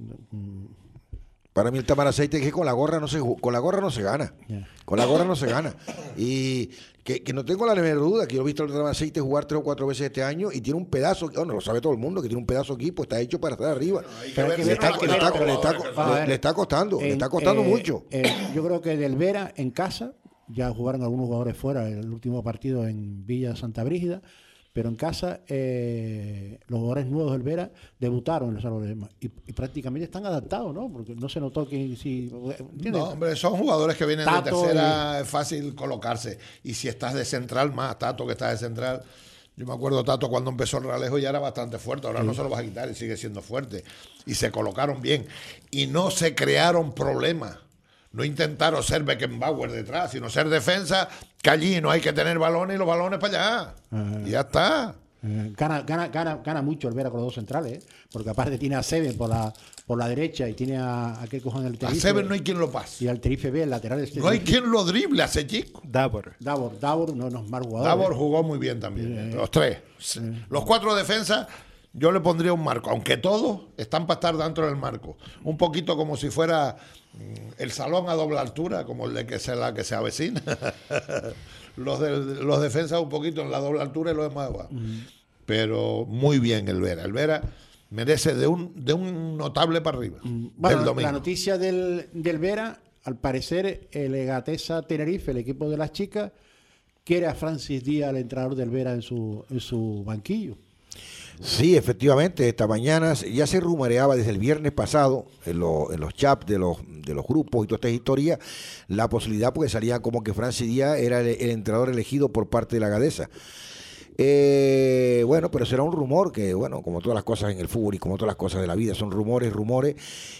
Speaker 5: Para mí el Tamaraceite es que con la gorra no se con la gorra no se gana. Yeah. Con la gorra no se gana. Y que, que no tengo la menor duda, que yo he visto al Tamaraceite jugar tres o cuatro veces este año y tiene un pedazo, bueno, lo sabe todo el mundo, que tiene un pedazo de equipo, está hecho para estar arriba. Le está costando,
Speaker 3: en,
Speaker 5: le está costando
Speaker 3: eh,
Speaker 5: mucho.
Speaker 3: Eh, yo creo que del Vera en casa, ya jugaron algunos jugadores fuera el último partido en Villa Santa Brígida, pero en casa eh, los jugadores nuevos del Vera debutaron en el Salón de Lema y, y prácticamente están adaptados, ¿no? Porque no se notó que si ¿entiendes?
Speaker 4: No, hombre, son jugadores que vienen
Speaker 3: Tato
Speaker 4: de tercera, y... es fácil colocarse. Y si estás de central, más Tato que está de central. Yo me acuerdo, Tato, cuando empezó el Realejo ya era bastante fuerte, ahora sí. No se lo vas a quitar y sigue siendo fuerte. Y se colocaron bien. Y no se crearon problemas. No intentaron ser Beckenbauer detrás, sino ser defensa, que allí no hay que tener balones y los balones para allá. Uh-huh. Y ya está.
Speaker 3: Uh-huh. Gana, gana, gana, gana mucho el Vera con los dos centrales, ¿eh? Porque aparte tiene a Seven por la por la derecha y tiene a, a qué cojan el Tenerife.
Speaker 4: A Seven no hay quien lo pase.
Speaker 3: Y al Tenerife B, el lateral. Este
Speaker 4: no hay quien lo drible a ese chico.
Speaker 6: Davor.
Speaker 3: Davor, Davor no, no es mal jugador.
Speaker 4: Davor
Speaker 3: ¿eh?
Speaker 4: jugó muy bien también.
Speaker 3: Uh-huh.
Speaker 4: Los tres. Uh-huh. Los cuatro defensas. Yo le pondría un marco, aunque todos están para estar dentro del marco. Un poquito como si fuera el salón a doble altura, como el de que se, la que se avecina. los, de, los defensas un poquito en la doble altura y los demás abajo. Uh-huh. Pero muy bien el Vera. El Vera merece de un, de un notable para arriba. Uh-huh.
Speaker 3: Bueno,
Speaker 4: del domingo.
Speaker 3: La noticia del, del Vera, al parecer, el Egatesa Tenerife, el equipo de las chicas, quiere a Francis Díaz, el entrenador del Vera, en su, en su banquillo.
Speaker 5: Sí, efectivamente, esta mañana ya se rumoreaba desde el viernes pasado en, lo, en los chats de los, de los grupos y toda esta historia, la posibilidad, porque salía como que Francis Díaz era el, el entrenador elegido por parte de la Gadesa. Eh, bueno, pero será un rumor que, bueno, como todas las cosas en el fútbol y como todas las cosas de la vida, son rumores, rumores.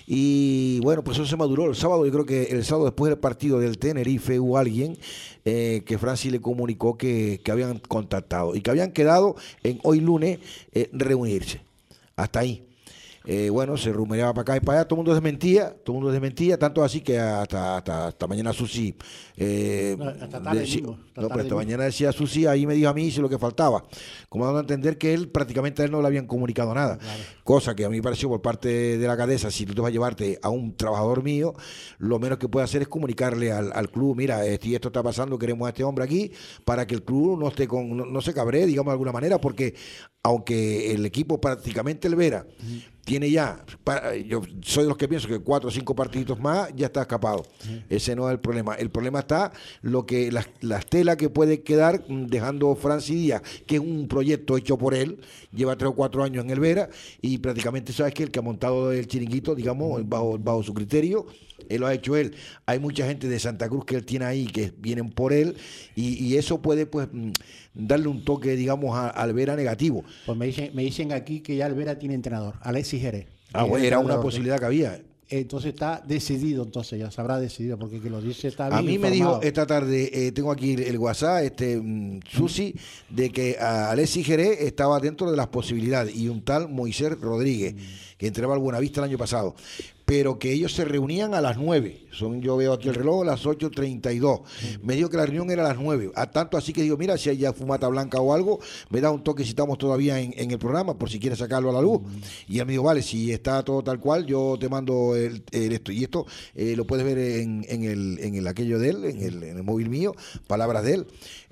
Speaker 5: Y bueno, pues eso se maduró el sábado. Yo creo que el sábado después del partido del Tenerife hubo alguien eh, que Francis le comunicó que, que habían contactado y que habían quedado en hoy lunes eh, reunirse. Hasta ahí. Eh, bueno, se rumoreaba para acá y para allá, todo el mundo desmentía, todo el mundo desmentía, tanto así que hasta hasta, hasta mañana Susi, eh,
Speaker 3: no, hasta tarde
Speaker 5: decí,
Speaker 3: mismo, hasta
Speaker 5: no, pero esta
Speaker 3: mismo.
Speaker 5: mañana decía Susi, ahí me dijo a mí hice lo que faltaba, como dando a entender que él prácticamente a él no le habían comunicado nada, claro. Cosa que a mí me pareció por parte de la Cadesa, si tú te vas a llevarte a un trabajador mío, lo menos que puede hacer es comunicarle al, al club, mira, este, esto está pasando, queremos a este hombre aquí, para que el club no esté con, no, no se cabree, digamos de alguna manera, porque aunque el equipo prácticamente el Vera uh-huh. tiene ya, yo soy de los que pienso que cuatro o cinco partiditos más ya está escapado. Uh-huh. Ese no es el problema. El problema está lo que las, las telas que puede quedar dejando Francis Díaz, que es un proyecto hecho por él, lleva tres o cuatro años en el Vera y prácticamente sabes que el que ha montado el chiringuito, digamos, bajo, bajo su criterio, él lo ha hecho él. Hay mucha gente de Santa Cruz que él tiene ahí que vienen por él y, y eso puede pues darle un toque, digamos, a, al Vera negativo.
Speaker 3: Pues me dicen, me dicen aquí que ya el Vera tiene entrenador, Alexis Jerez.
Speaker 5: Ah, bueno, era una posibilidad que había.
Speaker 3: Entonces está decidido, entonces ya se habrá decidido, porque que lo dice está bien
Speaker 5: A mí
Speaker 3: informado.
Speaker 5: me dijo esta tarde, eh, tengo aquí el, el WhatsApp, este um, Susi, de que a Alexis Jerez estaba dentro de las posibilidades y un tal Moisés Rodríguez, mm. que entrenaba al Buenavista el año pasado, pero que ellos se reunían a las nueve. Son, yo veo aquí el reloj, a las ocho treinta y dos. Mm. Me dijo que la reunión era a las nueve. A tanto así que digo, mira, si hay ya fumata blanca o algo, me da un toque si estamos todavía en, en el programa, por si quieres sacarlo a la luz. Mm. Y él me dijo, vale, si está todo tal cual, yo te mando el, el esto. Y esto eh, lo puedes ver en, en, el, en el aquello de él, en el, en el móvil mío, palabras de él.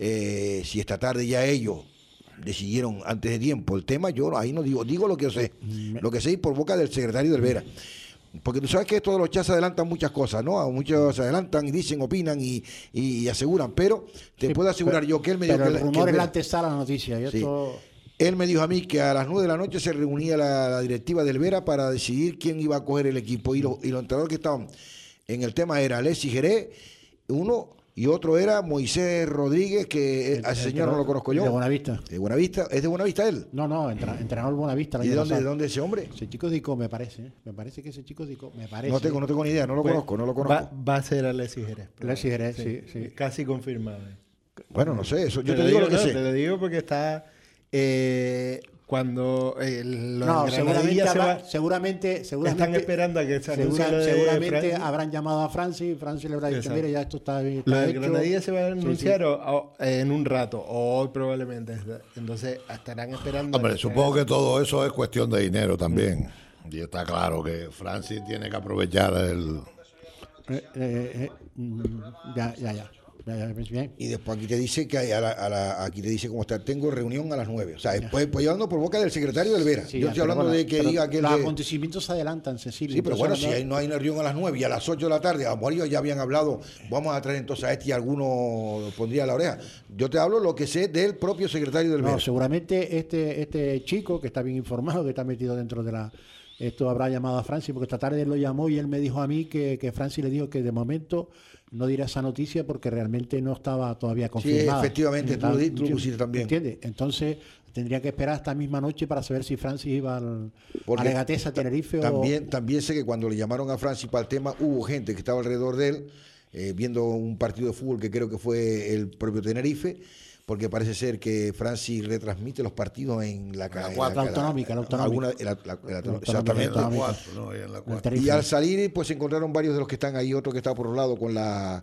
Speaker 5: Eh, si esta tarde ya ellos decidieron antes de tiempo el tema, yo ahí no digo, digo lo que yo sé, lo que sé y por boca del secretario del Vera. Porque tú sabes que esto de los chats adelantan muchas cosas, ¿no? Muchos se adelantan y dicen, opinan y, y, y aseguran, pero te sí, puedo asegurar pero, yo que él me dijo
Speaker 3: pero
Speaker 5: que
Speaker 3: el rumor
Speaker 5: que
Speaker 3: es la antesala a la noticia. Y
Speaker 5: sí.
Speaker 3: esto...
Speaker 5: Él me dijo a mí que a las nueve de la noche se reunía la, la directiva del Vera para decidir quién iba a coger el equipo. Y, lo, y los entrenadores que estaban en el tema era Alexis Jerez, uno, y otro era Moisés Rodríguez, que el, a ese el señor no lo conozco yo.
Speaker 3: De Buenavista.
Speaker 5: ¿De Buenavista? ¿Es de Buenavista él?
Speaker 3: No, no, entra, entrenador Buenavista.
Speaker 5: ¿Y de dónde, de dónde ese hombre?
Speaker 3: Ese chico Dico, me parece. ¿eh? Me parece que ese chico Dico, me parece.
Speaker 5: No tengo, no tengo ni idea, no lo
Speaker 6: pues,
Speaker 5: conozco, no lo conozco.
Speaker 6: Va, va a ser Alexis Jerez.
Speaker 3: Alexis Jerez, sí, sí, sí.
Speaker 6: Casi confirmado.
Speaker 5: Bueno, no sé, eso, yo te,
Speaker 6: te
Speaker 5: digo,
Speaker 6: digo
Speaker 5: lo que
Speaker 6: no,
Speaker 5: sé.
Speaker 6: Te lo digo porque está... Eh, cuando eh, los
Speaker 3: no, seguramente,
Speaker 6: se
Speaker 3: habrá,
Speaker 6: va,
Speaker 3: seguramente, seguramente
Speaker 6: están esperando a que se anuncie
Speaker 3: segura,
Speaker 6: lo de
Speaker 3: seguramente
Speaker 6: Francis.
Speaker 3: habrán llamado a Francis y Francis le habrá dicho, mire, ya esto está, está
Speaker 6: lo de
Speaker 3: hecho.
Speaker 6: Granadilla se va a anunciar
Speaker 3: sí, sí.
Speaker 6: O, o, en un rato o hoy probablemente, entonces estarán esperando.
Speaker 4: Hombre, supongo que todo eso es cuestión de dinero también y está claro que Francis tiene que aprovechar el
Speaker 3: eh, eh, eh, ya, ya, ya Bien.
Speaker 5: Y después aquí te dice que hay a la, a la- aquí te dice cómo está, tengo reunión a las nueve. O sea, después pues, llevando por boca del secretario del Vera.
Speaker 3: Sí,
Speaker 5: Yo
Speaker 3: ya,
Speaker 5: estoy
Speaker 3: pero
Speaker 5: hablando
Speaker 3: bueno,
Speaker 5: de que
Speaker 3: pero
Speaker 5: diga que
Speaker 3: los
Speaker 5: le-
Speaker 3: acontecimientos se adelantan, Cecilio.
Speaker 5: Sí, pero bueno,
Speaker 3: Entonces,
Speaker 5: si hay- no hay una reunión a las nueve y a las ocho de la tarde, a lo mejor ellos ya habían hablado, vamos a traer entonces a este y alguno pondría la oreja. Yo te hablo lo que sé del propio secretario del
Speaker 3: No,
Speaker 5: Vera.
Speaker 3: seguramente este, este chico que está bien informado, que está metido dentro de la... Esto habrá llamado a Francis, porque esta tarde él lo llamó y él me dijo a mí que, que Francis le dijo que de momento no dirá esa noticia porque realmente no estaba todavía confirmada.
Speaker 5: efectivamente, tú
Speaker 3: Estaba-
Speaker 5: lo di- tú lo pusiste también.
Speaker 3: ¿Entiendes? Entonces tendría que esperar hasta misma noche para saber si Francis iba al, a
Speaker 5: Porque
Speaker 3: Legatesa, Tenerife o...
Speaker 5: También, también sé que cuando le llamaron a Francis para el tema, hubo gente que estaba alrededor de él, eh, viendo un partido de fútbol que creo que fue el propio Tenerife, porque parece ser que Francis retransmite los partidos en la, ca-
Speaker 4: La
Speaker 5: en
Speaker 4: cuatro.
Speaker 3: La autonómica, la autonómica.
Speaker 5: alguna- en la- la- en la-
Speaker 3: autonómica.
Speaker 5: exactamente.
Speaker 4: En la
Speaker 3: Autonómica.
Speaker 4: cuatro, no, en la
Speaker 3: el
Speaker 4: cuatro.
Speaker 3: Tenerife.
Speaker 5: Y al salir, pues se encontraron varios de los que están ahí, otro que estaba por un lado con la,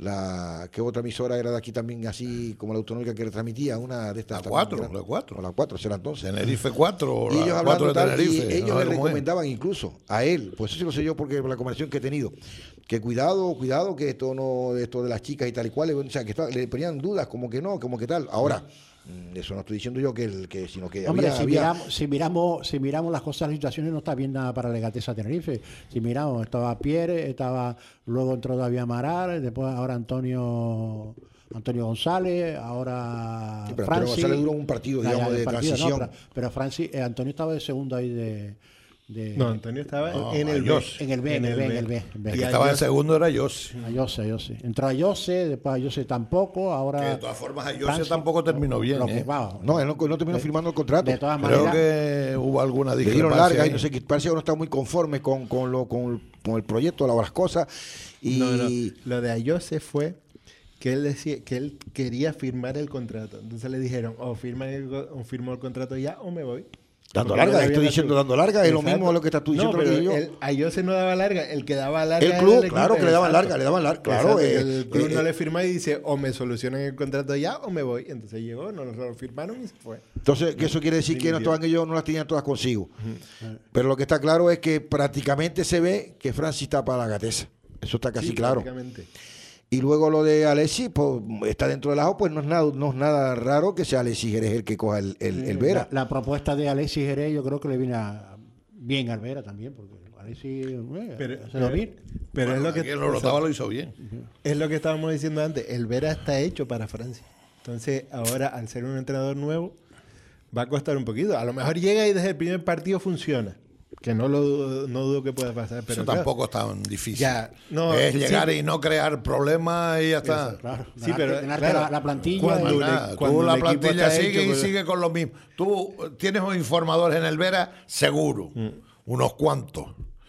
Speaker 5: la que otra emisora era de aquí también, así como la autonómica que retransmitía, una de estas.
Speaker 4: La
Speaker 5: también
Speaker 4: cuatro,
Speaker 5: grande.
Speaker 4: la cuatro.
Speaker 5: O la cuatro será entonces.
Speaker 4: Tenerife cuatro, o
Speaker 5: Y ellos
Speaker 4: la
Speaker 5: hablando
Speaker 4: cuatro de
Speaker 5: tal, y
Speaker 4: Tenerife.
Speaker 5: ellos
Speaker 4: no
Speaker 5: le
Speaker 4: sé cómo es.
Speaker 5: recomendaban incluso a él, pues eso sí lo sé yo porque por la conversación que he tenido, que cuidado, cuidado, que esto no, esto de las chicas y tal y cual, o sea, que está- le ponían dudas, como que no, como que tal. Ahora, mm, eso no estoy diciendo yo que, el, que sino que
Speaker 3: Hombre,
Speaker 5: había,
Speaker 3: si,
Speaker 5: había-
Speaker 3: miramos, si miramos si miramos las cosas, las situaciones, no está bien nada para Legatesa Tenerife. Si miramos, estaba Pierre, estaba luego entró David Amaral, después ahora Antonio Antonio González, ahora
Speaker 5: Sí, pero Antonio
Speaker 3: Francis.
Speaker 5: González duró un partido,
Speaker 3: Ya, ya,
Speaker 5: digamos,
Speaker 3: el
Speaker 5: de
Speaker 3: partido, no,
Speaker 5: transición.
Speaker 3: pero, pero Francis, eh, Antonio estaba de segundo ahí de, de-
Speaker 6: No, Antonio estaba
Speaker 4: No,
Speaker 6: en el B.
Speaker 4: Ayos.
Speaker 3: en el B, en el B, en el B. en B.
Speaker 4: El
Speaker 6: Y
Speaker 4: que estaba en
Speaker 6: Ayos-
Speaker 4: segundo era Yossi.
Speaker 3: Ayose, Ayose. Entró Ayose, después Ayose tampoco,
Speaker 4: Que
Speaker 3: ahora...
Speaker 4: de todas formas Ayose
Speaker 3: Francis,
Speaker 4: tampoco terminó bien.
Speaker 3: lo que
Speaker 4: ¿eh?
Speaker 3: va,
Speaker 5: No, él no, no terminó firmando el contrato.
Speaker 3: de todas
Speaker 4: Creo
Speaker 3: maneras...
Speaker 4: que hubo alguna
Speaker 5: Le
Speaker 4: discrepancia.
Speaker 5: dieron larga y
Speaker 4: ahí.
Speaker 5: no sé qué, parece que no está muy conforme con, con, lo, con, con el proyecto, las cosas. Y
Speaker 6: No, no. Lo de Ayose fue que él decía que él quería firmar el contrato. Entonces le dijeron, o firma el, co- o firmo el contrato ya o me voy.
Speaker 5: dando
Speaker 6: Porque
Speaker 5: larga,
Speaker 6: no le
Speaker 5: estoy
Speaker 6: habían
Speaker 5: diciendo
Speaker 6: dado-
Speaker 5: dando larga, es lo
Speaker 6: Exacto.
Speaker 5: mismo lo que estás tú diciendo
Speaker 6: No,
Speaker 5: lo que
Speaker 6: pero
Speaker 5: yo.
Speaker 6: él- Ayose no daba larga, el que daba larga
Speaker 5: El
Speaker 6: era
Speaker 5: club,
Speaker 6: equipo,
Speaker 5: claro que le daban
Speaker 6: exacto.
Speaker 5: larga, le daban larga, claro.
Speaker 6: Exacto,
Speaker 5: eh,
Speaker 6: el club
Speaker 5: eh,
Speaker 6: no
Speaker 5: eh,
Speaker 6: le firma y dice, o me solucionan el contrato ya o me voy. Entonces llegó, no lo firmaron y se fue.
Speaker 5: Entonces, que eso quiere decir que no estaban ellos, no las tenían todas consigo. Pero lo que está claro es que prácticamente se ve que Francis está para la gatesa. Eso está casi
Speaker 6: Sí,
Speaker 5: claro.
Speaker 6: prácticamente.
Speaker 5: Y luego lo de Alexis, pues está dentro del ajo, pues no es nada, no es nada raro que sea Alexis Jerez el que coja el, el, el Vera.
Speaker 3: La, la propuesta de Alexis Jerez yo creo que le viene a- bien al Vera también, porque Alexis eh,
Speaker 6: Pero,
Speaker 3: se lo
Speaker 6: pero,
Speaker 3: vi.
Speaker 6: pero es lo que
Speaker 4: Aquí el Orotava lo hizo bien.
Speaker 6: es lo que estábamos diciendo antes. El Vera está hecho para Francia. Entonces, ahora, al ser un entrenador nuevo, va a costar un poquito. A lo mejor llega y desde el primer partido funciona. Que no lo dudo, no dudo que pueda pasar. Pero
Speaker 4: Eso
Speaker 6: claro,
Speaker 4: tampoco es tan difícil.
Speaker 6: Ya, no,
Speaker 4: es
Speaker 6: sí.
Speaker 4: llegar y no crear problemas y ya está.
Speaker 3: Claro,
Speaker 6: Sí,
Speaker 3: ganarte-
Speaker 6: pero,
Speaker 3: ganarte
Speaker 6: claro,
Speaker 3: la, la plantilla.
Speaker 6: cuando
Speaker 3: y-
Speaker 6: le-
Speaker 4: Nada,
Speaker 6: cuando
Speaker 4: tú la
Speaker 6: el equipo
Speaker 4: plantilla
Speaker 6: está
Speaker 4: sigue
Speaker 6: hecho
Speaker 4: y
Speaker 6: con-
Speaker 4: sigue con lo mismo. Tú eh, tienes un informador en el Vera, seguro,
Speaker 6: Mm.
Speaker 4: unos cuantos.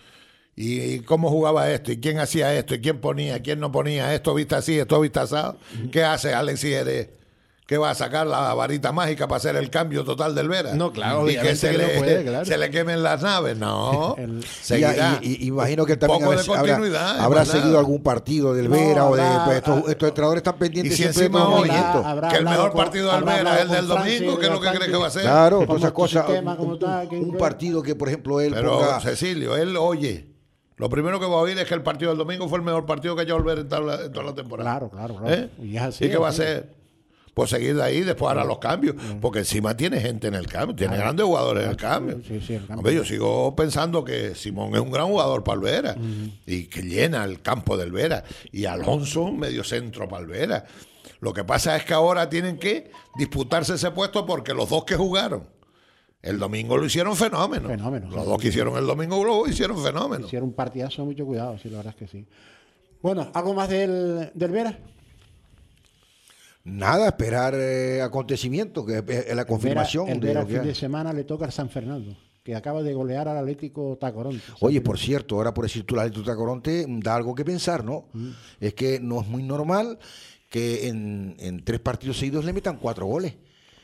Speaker 4: Y, y cómo jugaba esto, y quién hacía esto, y quién ponía, quién no ponía, esto vista así, esto vista asado. ¿Qué hace Alexis Jerez? ¿Qué va a sacar la varita mágica para hacer el cambio total del Vera?
Speaker 6: No, claro,
Speaker 4: y que
Speaker 6: obviamente
Speaker 4: se,
Speaker 6: que no
Speaker 4: le,
Speaker 6: puede, claro.
Speaker 4: se le quemen las naves. No,
Speaker 3: El-
Speaker 4: seguirá.
Speaker 5: Y, y- y imagino que él
Speaker 4: Un
Speaker 5: también
Speaker 4: poco
Speaker 5: habrá,
Speaker 4: de continuidad,
Speaker 5: habrá-
Speaker 4: es
Speaker 5: habrá
Speaker 4: verdad.
Speaker 5: seguido algún partido del
Speaker 3: No,
Speaker 5: Vera o de
Speaker 3: habrá-
Speaker 5: pues, estos,
Speaker 3: habrá-
Speaker 5: estos entrenadores están
Speaker 4: Y
Speaker 5: pendientes
Speaker 4: si
Speaker 5: siempre de
Speaker 4: encima
Speaker 5: todo
Speaker 4: hoy,
Speaker 5: movimiento.
Speaker 3: habrá
Speaker 4: que el
Speaker 3: hablado
Speaker 4: mejor
Speaker 3: con-
Speaker 4: partido del
Speaker 3: habrá
Speaker 4: Vera es el
Speaker 3: hablado
Speaker 4: del
Speaker 3: con Francis,
Speaker 4: domingo, ¿qué es lo que
Speaker 3: Francis.
Speaker 4: cree que va a ser?
Speaker 5: Claro,
Speaker 3: Como
Speaker 5: todas esas
Speaker 3: tu
Speaker 5: cosas.
Speaker 3: sistema,
Speaker 5: Un,
Speaker 3: como tal, que-
Speaker 5: un partido que, por ejemplo, él
Speaker 4: Pero,
Speaker 5: ponga.
Speaker 4: Cecilio, él oye. Lo primero que va a oír es que el partido del domingo fue el mejor partido que haya volver en toda la, en toda la temporada.
Speaker 3: Claro, claro, claro.
Speaker 4: ¿Eh?
Speaker 3: Y es así,
Speaker 4: ¿Y qué va a
Speaker 3: así.
Speaker 4: hacer? Pues seguir de ahí, después hará los cambios. Porque encima tiene gente en el cambio, tiene
Speaker 3: Claro.
Speaker 4: grandes jugadores en el cambio.
Speaker 3: Sí, sí, el cambio.
Speaker 4: Hombre, yo sigo pensando que Simón es un gran jugador para el Vera y que llena el campo del Vera. Y Alonso, un medio centro para el Vera. Lo que pasa es que ahora tienen que disputarse ese puesto porque los dos que jugaron el domingo lo hicieron fenómeno.
Speaker 3: Fenómeno,
Speaker 4: Los
Speaker 3: sí,
Speaker 4: dos
Speaker 3: sí.
Speaker 4: que hicieron el domingo lo hicieron fenómeno.
Speaker 3: Hicieron un partidazo, mucho cuidado, sí, la verdad es que sí. Bueno, ¿algo más del, del Vera?
Speaker 5: Nada, esperar eh, acontecimientos, que es la confirmación
Speaker 3: El
Speaker 5: de
Speaker 3: Vera,
Speaker 5: lo
Speaker 3: el
Speaker 5: que
Speaker 3: fin
Speaker 5: hay.
Speaker 3: de semana le toca al San Fernando, que acaba de golear al Atlético Tacoronte.
Speaker 5: Oye, por cierto, ahora por decir tú la Atlético Tacoronte, da algo que pensar, ¿no? Es que no es muy normal que en, en tres partidos seguidos le metan cuatro goles.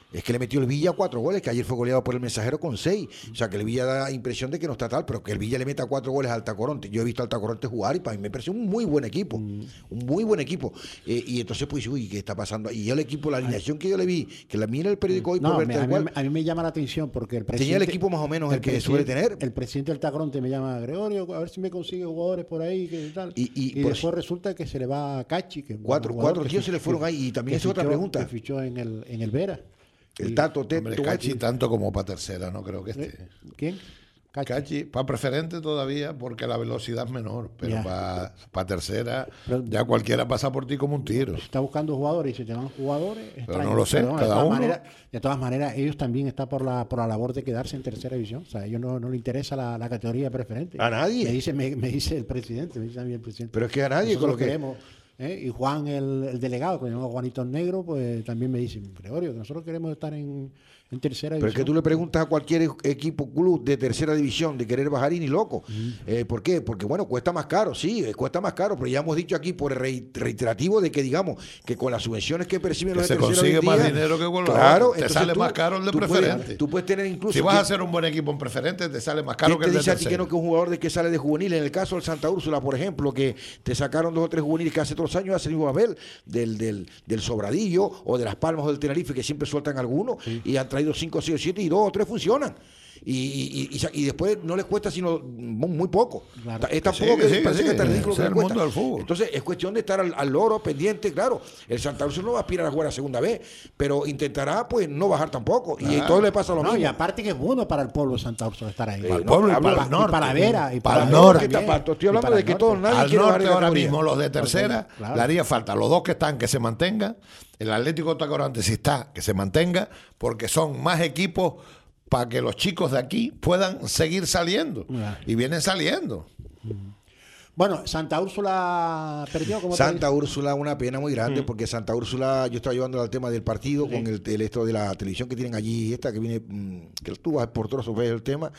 Speaker 5: Es que le metió el Villa cuatro goles, que ayer fue goleado por el Mensajero con seis. O sea, que el Villa da la impresión de que no está tal, pero que el Villa le meta cuatro goles al Altacoronte. Yo he visto al Altacoronte jugar y para mí me pareció un muy buen equipo.
Speaker 3: Mm.
Speaker 5: Un muy buen equipo. Eh, y entonces, pues, uy, ¿qué está pasando? Y yo el equipo, la alineación que yo le vi, que la mira el periódico hoy
Speaker 3: No,
Speaker 5: por ver
Speaker 3: me-
Speaker 5: tal
Speaker 3: a, mí,
Speaker 5: cual,
Speaker 3: a mí me llama la atención porque el presidente...
Speaker 5: tenía el equipo más o menos el, que suele
Speaker 3: presidente-
Speaker 5: tener.
Speaker 3: El presidente del Tacoronte me llama, Gregorio, a ver si me consigue jugadores por ahí, que tal.
Speaker 5: Y- y
Speaker 3: Y,
Speaker 5: por
Speaker 3: después resulta que se le va a Cachi. Que es un
Speaker 5: Cuatro-
Speaker 3: jugador
Speaker 5: cuatro
Speaker 3: que
Speaker 5: tíos
Speaker 3: fi-
Speaker 5: se le fueron
Speaker 3: que-
Speaker 5: ahí, y también
Speaker 3: que
Speaker 5: esa es otra
Speaker 3: fichó-
Speaker 5: pregunta.
Speaker 3: que fichó en el, en el Vera.
Speaker 5: El
Speaker 3: Y-
Speaker 5: Tato, Teto,
Speaker 4: Hombre, Cachi tanto como para tercera, no creo que esté.
Speaker 3: ¿Eh? ¿Quién? Cachi.
Speaker 4: Cachi, para preferente todavía, porque la velocidad es menor, pero
Speaker 3: Ya.
Speaker 4: para tercera,
Speaker 3: Pero-
Speaker 4: ya cualquiera pasa por ti como un tiro.
Speaker 3: Está buscando jugadores y si te dan jugadores. extraño.
Speaker 4: no lo sé,
Speaker 3: Pero de
Speaker 4: cada
Speaker 3: todas
Speaker 4: uno.
Speaker 3: maneras- de todas maneras, ellos también están por la por la labor de quedarse en tercera división. O sea, a ellos no, no les interesa la, la categoría preferente.
Speaker 5: A nadie.
Speaker 3: Me dice, me, me dice el presidente, me dice también el presidente.
Speaker 5: Pero es que a nadie
Speaker 3: Nosotros
Speaker 5: con lo que-
Speaker 3: queremos. ¿eh? Y Juan, el, el delegado, que se llama Juanito Negro, pues también me dice, Gregorio, que nosotros queremos estar en, en tercera
Speaker 5: Pero es
Speaker 3: división.
Speaker 5: que tú le preguntas a cualquier e- equipo, club de tercera división de querer bajar y ni loco. Eh, ¿Por qué? Porque, bueno, cuesta más caro, sí, eh, cuesta más caro, pero ya hemos dicho aquí por el rei- reiterativo de que, digamos, que con las subvenciones que perciben
Speaker 4: Que
Speaker 5: los
Speaker 4: se
Speaker 5: de tercera
Speaker 4: consigue
Speaker 5: hoy en
Speaker 4: más
Speaker 5: día,
Speaker 4: dinero que con los
Speaker 5: claro,
Speaker 4: otros. Te
Speaker 5: entonces
Speaker 4: sale
Speaker 5: tú-
Speaker 4: más caro el de
Speaker 5: tú puedes-
Speaker 4: preferente.
Speaker 5: tú puedes tener incluso...
Speaker 4: Si vas
Speaker 5: que-
Speaker 4: a hacer un buen equipo en preferente, te sale más caro
Speaker 5: ¿Quién
Speaker 4: que
Speaker 5: te
Speaker 4: el de
Speaker 5: dice a ti que
Speaker 4: tercera.
Speaker 5: no, que un jugador de que sale de juvenil? En el caso del Santa Úrsula, por ejemplo, que te sacaron dos o tres juveniles que hace otros años hace el mismo Abel, del, del, del Sobradillo o de Las Palmas o del Tenerife, que siempre sueltan algunos, y han traído cinco, seis o siete y dos o tres funcionan. Y, y, y, y después no les cuesta sino muy, muy poco.
Speaker 3: Claro.
Speaker 5: Es tampoco
Speaker 4: sí, que
Speaker 5: que
Speaker 4: sí,
Speaker 5: parece
Speaker 4: que
Speaker 5: que está
Speaker 4: sí.
Speaker 5: ridículo
Speaker 4: Ese
Speaker 5: que
Speaker 4: es
Speaker 5: les
Speaker 4: el
Speaker 5: cuesta.
Speaker 4: mundo del fútbol.
Speaker 5: Entonces es cuestión de estar al, al loro, pendiente, claro. El Santa Úrsula no va a aspirar a jugar a segunda vez, pero intentará pues no bajar tampoco. Y
Speaker 4: Claro.
Speaker 5: todo le pasa lo
Speaker 3: No,
Speaker 5: mismo.
Speaker 3: y aparte que es bueno para el pueblo de Santa Úrsula estar ahí.
Speaker 5: Para el
Speaker 3: ¿no?
Speaker 4: pueblo y
Speaker 3: Hablo-
Speaker 4: para el norte.
Speaker 3: Y para Vera. Y
Speaker 4: Para el
Speaker 3: Vera
Speaker 4: norte.
Speaker 3: también.
Speaker 5: Estoy
Speaker 3: Y
Speaker 5: hablando
Speaker 3: para
Speaker 5: de
Speaker 3: el
Speaker 5: que
Speaker 3: norte.
Speaker 5: todos nadie
Speaker 4: Al
Speaker 5: quiere bajar
Speaker 4: norte
Speaker 5: de
Speaker 4: ahora
Speaker 5: categoría.
Speaker 4: mismo los de tercera
Speaker 3: Claro.
Speaker 4: le haría falta los dos que están que se mantengan, el Atlético de Tacoronte si está que se mantenga, porque son más equipos para que los chicos de aquí puedan seguir saliendo
Speaker 3: Claro.
Speaker 4: y vienen saliendo.
Speaker 3: Bueno, Santa Úrsula perdió como
Speaker 5: Santa Úrsula, una pena muy grande, porque Santa Úrsula, yo estaba llevando al tema del partido con el, el esto de la televisión que tienen allí, esta que viene, mm, que tú vas por trozos, ves el tema,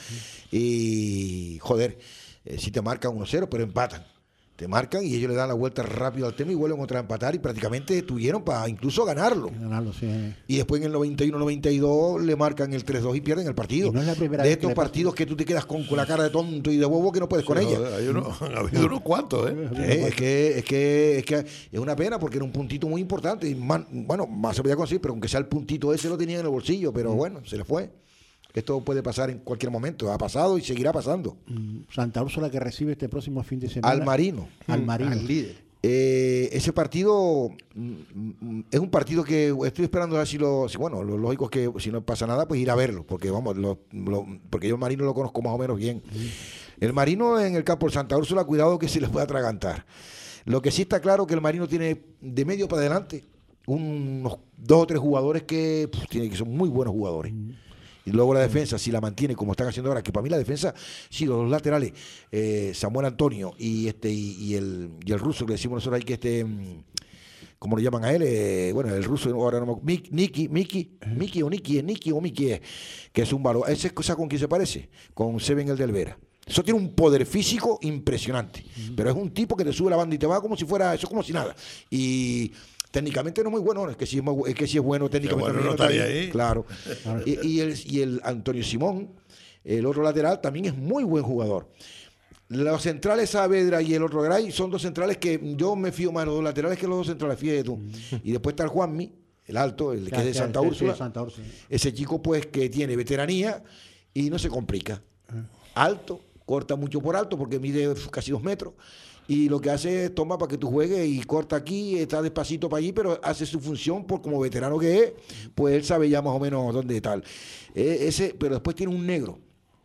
Speaker 5: y joder, eh, si te marcan uno cero, pero empatan. Te marcan y ellos le dan la vuelta rápido al tema y vuelven otra a empatar y prácticamente tuvieron para incluso ganarlo.
Speaker 3: ganarlo, sí.
Speaker 5: Y después en el noventa y uno noventa y dos le marcan el tres dos y pierden el partido.
Speaker 3: Y no es la primera
Speaker 5: de
Speaker 3: vez que
Speaker 5: estos
Speaker 3: le pasa.
Speaker 5: partidos que tú te quedas con, con la cara de tonto y de bobo que no puedes con ella.
Speaker 4: Joder, hay uno- han habido unos cuantos, ¿eh?
Speaker 5: Eh, es, que, es, que, es que es una pena porque era un puntito muy importante. Y man- bueno, más se podía conseguir, pero aunque sea el puntito ese lo tenía en el bolsillo, pero bueno, se le fue. Esto puede pasar en cualquier momento. Ha pasado y seguirá pasando.
Speaker 3: Mm, Santa Úrsula que recibe este próximo fin de semana.
Speaker 5: Al Marino.
Speaker 3: Al Marino.
Speaker 6: Al líder.
Speaker 5: Eh, ese partido mm, mm, es un partido que estoy esperando a ver si lo, si, bueno, lo lógico es que si no pasa nada, pues ir a verlo, porque vamos, lo- lo- porque yo el Marino lo conozco más o menos bien. El Marino en el campo del Santa Úrsula, cuidado que se les puede atragantar. Lo que sí está claro que el Marino tiene de medio para adelante unos dos o tres jugadores que, puf, tiene, que son muy buenos jugadores. Y luego la defensa, si la mantiene como están haciendo ahora, que para mí la defensa, sí, los dos laterales, eh, Samuel Antonio y este y, y el y el ruso que le decimos nosotros ahí que este, mm, ¿cómo lo llaman a él? Eh, bueno, el ruso ahora no me acu- Mik- Niki, Miki, Miki o Niki, Niki o Miki, es, que es un valor. ¿Esa es cosa con quién se parece? Con Seven el del Vera. Eso tiene un poder físico impresionante, pero es un tipo que te sube la banda y te va como si fuera, eso es como si nada. Y técnicamente no es muy bueno, es que sí es, muy- es, que sí es bueno técnicamente.
Speaker 4: bueno, no
Speaker 5: está
Speaker 4: estaría
Speaker 5: ahí.
Speaker 4: ahí.
Speaker 5: Claro. y, y el, y el Antonio Simón, el otro lateral, también es muy buen jugador. Los centrales Saavedra y el otro Gray son dos centrales que yo me fío más de los dos laterales que los dos centrales, fíjate tú. Y después está el Juanmi, el alto, el que
Speaker 3: Ya,
Speaker 5: es de
Speaker 3: ya,
Speaker 5: Santa
Speaker 3: sí,
Speaker 5: Úrsula.
Speaker 3: sí, Santa Úrsula.
Speaker 5: Ese chico pues que tiene veteranía y no se complica. Alto, corta mucho por alto porque mide uf, casi dos metros. Y lo que hace es toma para que tú juegues y corta aquí, está despacito para allí, pero hace su función por como veterano que es, pues él sabe ya más o menos dónde tal. Eh, ese, pero después tiene un negro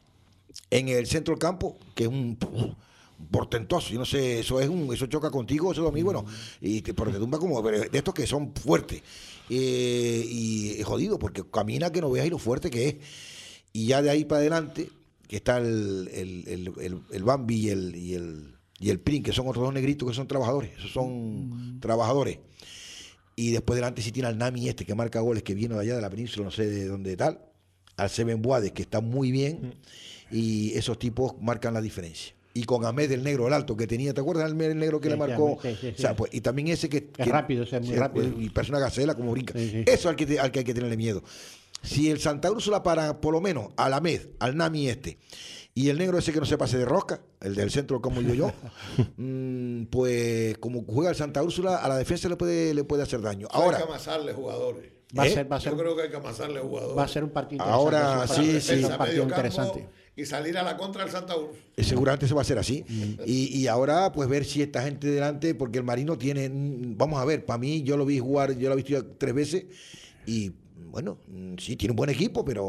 Speaker 5: en el centro del campo, que es un uf, portentoso, yo no sé, eso es un, eso choca contigo, eso a mí, bueno, y te, pero te tumba como pero de estos que son fuertes. Eh, y es jodido, porque camina que no veas y lo fuerte que es. Y ya de ahí para adelante, que está el, el, el, el, el Bambi y el, y el y el Prin, que son otros dos negritos que son trabajadores, esos son trabajadores. Y después delante sí tiene al Nami este que marca goles, que viene de allá de la península, no sé de dónde tal, al Seven Boades, que está muy bien, y esos tipos marcan la diferencia. y con Ahmed el negro, el alto que tenía, ¿te acuerdas del el negro que
Speaker 3: Sí,
Speaker 5: le marcó?
Speaker 3: sí, sí, sí.
Speaker 5: O sea, pues, y también ese que...
Speaker 3: Es rápido, ese es muy rápido.
Speaker 5: Y parece una gacela como brinca.
Speaker 3: Sí, sí.
Speaker 5: Eso al que, te- al que hay que tenerle miedo. Si el Santa Úrsula para, por lo menos, al Ahmed, al Nami este, y el negro ese que no se pase de rosca, el del centro como yo yo, mm, pues como juega el Santa Úrsula, a la defensa le puede, le puede hacer daño.
Speaker 4: Ahora,
Speaker 5: Ahora,
Speaker 4: hay que amasarle jugadores.
Speaker 3: Va a
Speaker 5: ¿Eh?
Speaker 3: ser, va a ser,
Speaker 4: Yo creo que hay que amasarle jugadores.
Speaker 3: va a ser un partido
Speaker 5: Ahora,
Speaker 3: interesante.
Speaker 5: sí,
Speaker 3: Va a
Speaker 5: sí.
Speaker 3: ser un
Speaker 4: Defensa,
Speaker 3: partido
Speaker 4: medio campo
Speaker 3: interesante.
Speaker 4: y salir a la contra del Santa Úrsula.
Speaker 5: eh, seguramente se va a hacer así. Y, y ahora, pues ver si esta gente delante, porque el Marino tiene, mm, vamos a ver, para mí, yo lo vi jugar, yo lo he visto ya tres veces, y bueno, mm, sí, tiene un buen equipo, pero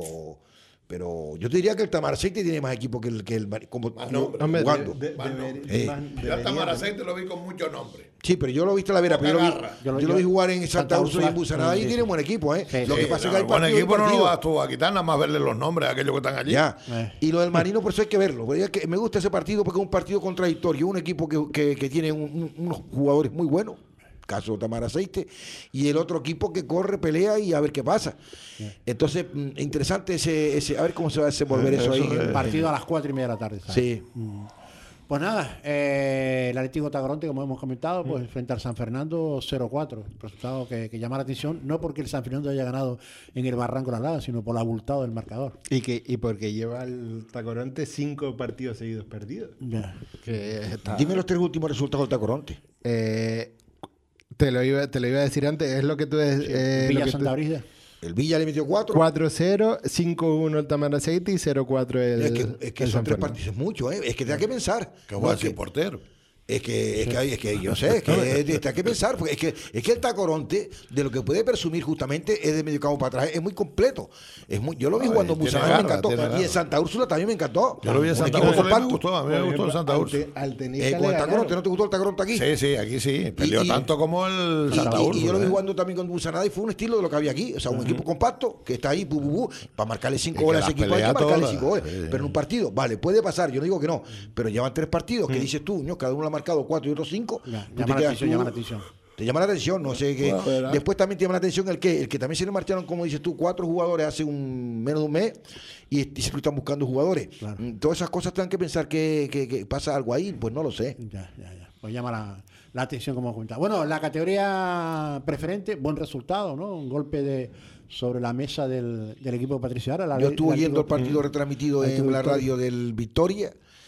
Speaker 5: pero yo te diría que el Tamaraceite tiene más equipo que el, que el Mari- como
Speaker 4: Más nombre.
Speaker 6: Hombre,
Speaker 5: jugando.
Speaker 6: de- de-
Speaker 4: Más
Speaker 6: deber-
Speaker 4: nombre.
Speaker 5: Eh.
Speaker 6: más-
Speaker 4: Yo
Speaker 6: debería
Speaker 4: hasta
Speaker 6: de-
Speaker 4: Maraceite lo vi con muchos nombres.
Speaker 5: Sí, pero yo lo he visto en la Vera, pero yo lo vi,
Speaker 4: Agarra.
Speaker 5: yo
Speaker 3: Yo
Speaker 5: lo,
Speaker 3: lo-
Speaker 5: vi
Speaker 3: yo-
Speaker 5: jugar en Santa
Speaker 3: Santa
Speaker 5: Úrsula y en
Speaker 3: Úrsula,
Speaker 5: Busanada
Speaker 3: sí,
Speaker 5: y
Speaker 3: sí.
Speaker 5: tiene buen equipo, ¿eh?
Speaker 3: Sí,
Speaker 5: Lo
Speaker 3: sí.
Speaker 5: que pasa
Speaker 4: Sí,
Speaker 5: es que hay
Speaker 4: el buen
Speaker 5: partido y
Speaker 4: equipo no lo
Speaker 5: partido.
Speaker 4: vas tú a quitar, nada más verle los nombres a aquellos que están allí.
Speaker 5: Ya.
Speaker 3: Eh.
Speaker 5: Y lo del Marino, por eso hay que verlo. Porque es que me gusta ese partido porque es un partido contradictorio. Un equipo que, que- que tiene un- un- unos jugadores muy buenos, caso Tamaraceite, y el otro equipo que corre, pelea y a ver qué pasa. Entonces, mm, interesante ese, ese, a ver cómo se va a desenvolver
Speaker 4: Eh,
Speaker 5: eso,
Speaker 4: eso
Speaker 5: ahí.
Speaker 4: es.
Speaker 3: Partido a las cuatro y media de la tarde. ¿sabes?
Speaker 5: Sí.
Speaker 3: Pues nada, eh, el Atlético Tacoronte, como hemos comentado, pues frente al San Fernando cero cuatro. Resultado que, que llama la atención, no porque el San Fernando haya ganado en el Barranco La Lada, sino por el abultado del marcador.
Speaker 6: Y, que, y porque lleva el Tacoronte cinco partidos seguidos perdidos.
Speaker 3: Ya.
Speaker 6: Que está-
Speaker 5: Dime los tres últimos resultados del Tacoronte.
Speaker 6: Eh, te, lo iba, te lo iba a decir antes, es lo que tú... Eh,
Speaker 3: Villa
Speaker 6: lo que
Speaker 3: Santa
Speaker 6: tú-
Speaker 3: Brígida.
Speaker 5: El Villa le metió cuatro.
Speaker 6: cuatro cero, cinco uno el Tamaraceite y cero cuatro el
Speaker 5: Es que, es que
Speaker 6: el
Speaker 5: son
Speaker 6: San
Speaker 5: tres
Speaker 6: Fernando.
Speaker 5: partidos, es mucho, ¿eh? Es que te da que pensar.
Speaker 4: Que
Speaker 5: No,
Speaker 4: juega
Speaker 5: es que-
Speaker 4: sin portero.
Speaker 5: Es que, es que, hay- es que yo sé, es que es- te hay que pensar, porque es que, es que el Tacoronte, de lo que puede presumir justamente, es de medio campo para atrás, es muy completo. Es muy, yo lo vi
Speaker 4: Ay,
Speaker 5: jugando en
Speaker 4: tiene
Speaker 5: Busanada, me
Speaker 4: garra,
Speaker 5: encantó.
Speaker 4: tiene
Speaker 5: Y en
Speaker 4: garra.
Speaker 5: Santa Úrsula también me encantó.
Speaker 4: Yo lo vi en
Speaker 5: Un
Speaker 4: Santa
Speaker 5: equipo
Speaker 4: Úrsula y me
Speaker 5: compacto.
Speaker 4: gustó, a mí me
Speaker 6: Por
Speaker 4: gustó en
Speaker 6: ejemplo,
Speaker 4: Santa
Speaker 6: al
Speaker 4: Úrsula.
Speaker 6: te- al Tenerife
Speaker 5: Eh,
Speaker 6: le
Speaker 5: con el Tacoronte,
Speaker 6: ganaron.
Speaker 5: ¿no te gustó el Tacoronte aquí?
Speaker 4: Sí, sí, aquí sí. Peleó
Speaker 5: y-
Speaker 4: tanto como el
Speaker 5: Y,
Speaker 4: Santa
Speaker 5: y-
Speaker 4: Úrsula.
Speaker 5: y yo lo vi
Speaker 4: ¿eh?
Speaker 5: jugando también con Busanada y fue un estilo de lo que había aquí. O sea, un equipo compacto que está ahí, bu, bu, bu, para marcarle cinco
Speaker 4: Y que
Speaker 5: goles a
Speaker 4: las
Speaker 5: ese equipo, hay que
Speaker 4: pelea
Speaker 5: marcarle
Speaker 4: todas.
Speaker 5: cinco goles.
Speaker 4: Sí, sí.
Speaker 5: Pero en un partido, vale, puede pasar, yo no digo que no, pero llevan tres partidos, que dices tú, ¿no? Cada uno lo ha marcado cuatro y otro cinco.
Speaker 3: Ya,
Speaker 5: tú te
Speaker 3: llama la
Speaker 5: quedas
Speaker 3: atención,
Speaker 5: tú-
Speaker 3: llama la atención.
Speaker 5: Te llama la atención, no sé qué.
Speaker 4: Bueno, ¿verdad?
Speaker 5: Después también te llama la atención el que, el que también se le marcharon, como dices tú, cuatro jugadores hace un menos de un mes y, y siempre están buscando jugadores.
Speaker 3: Claro.
Speaker 5: Mm, Todas esas cosas te dan que pensar que, que- que pasa algo ahí, pues no lo sé.
Speaker 3: Ya, ya, ya. Pues llama la, la atención, como comentaba. Bueno, la categoría preferente, buen resultado, ¿no? Un golpe de sobre la mesa del, del equipo de Patricio Ara. la-
Speaker 5: Yo estuve
Speaker 3: el
Speaker 5: yendo al
Speaker 3: Atlético-
Speaker 5: partido retransmitido
Speaker 3: el
Speaker 5: en
Speaker 3: Atlético
Speaker 5: la
Speaker 3: Victoria.
Speaker 5: radio del Victoria.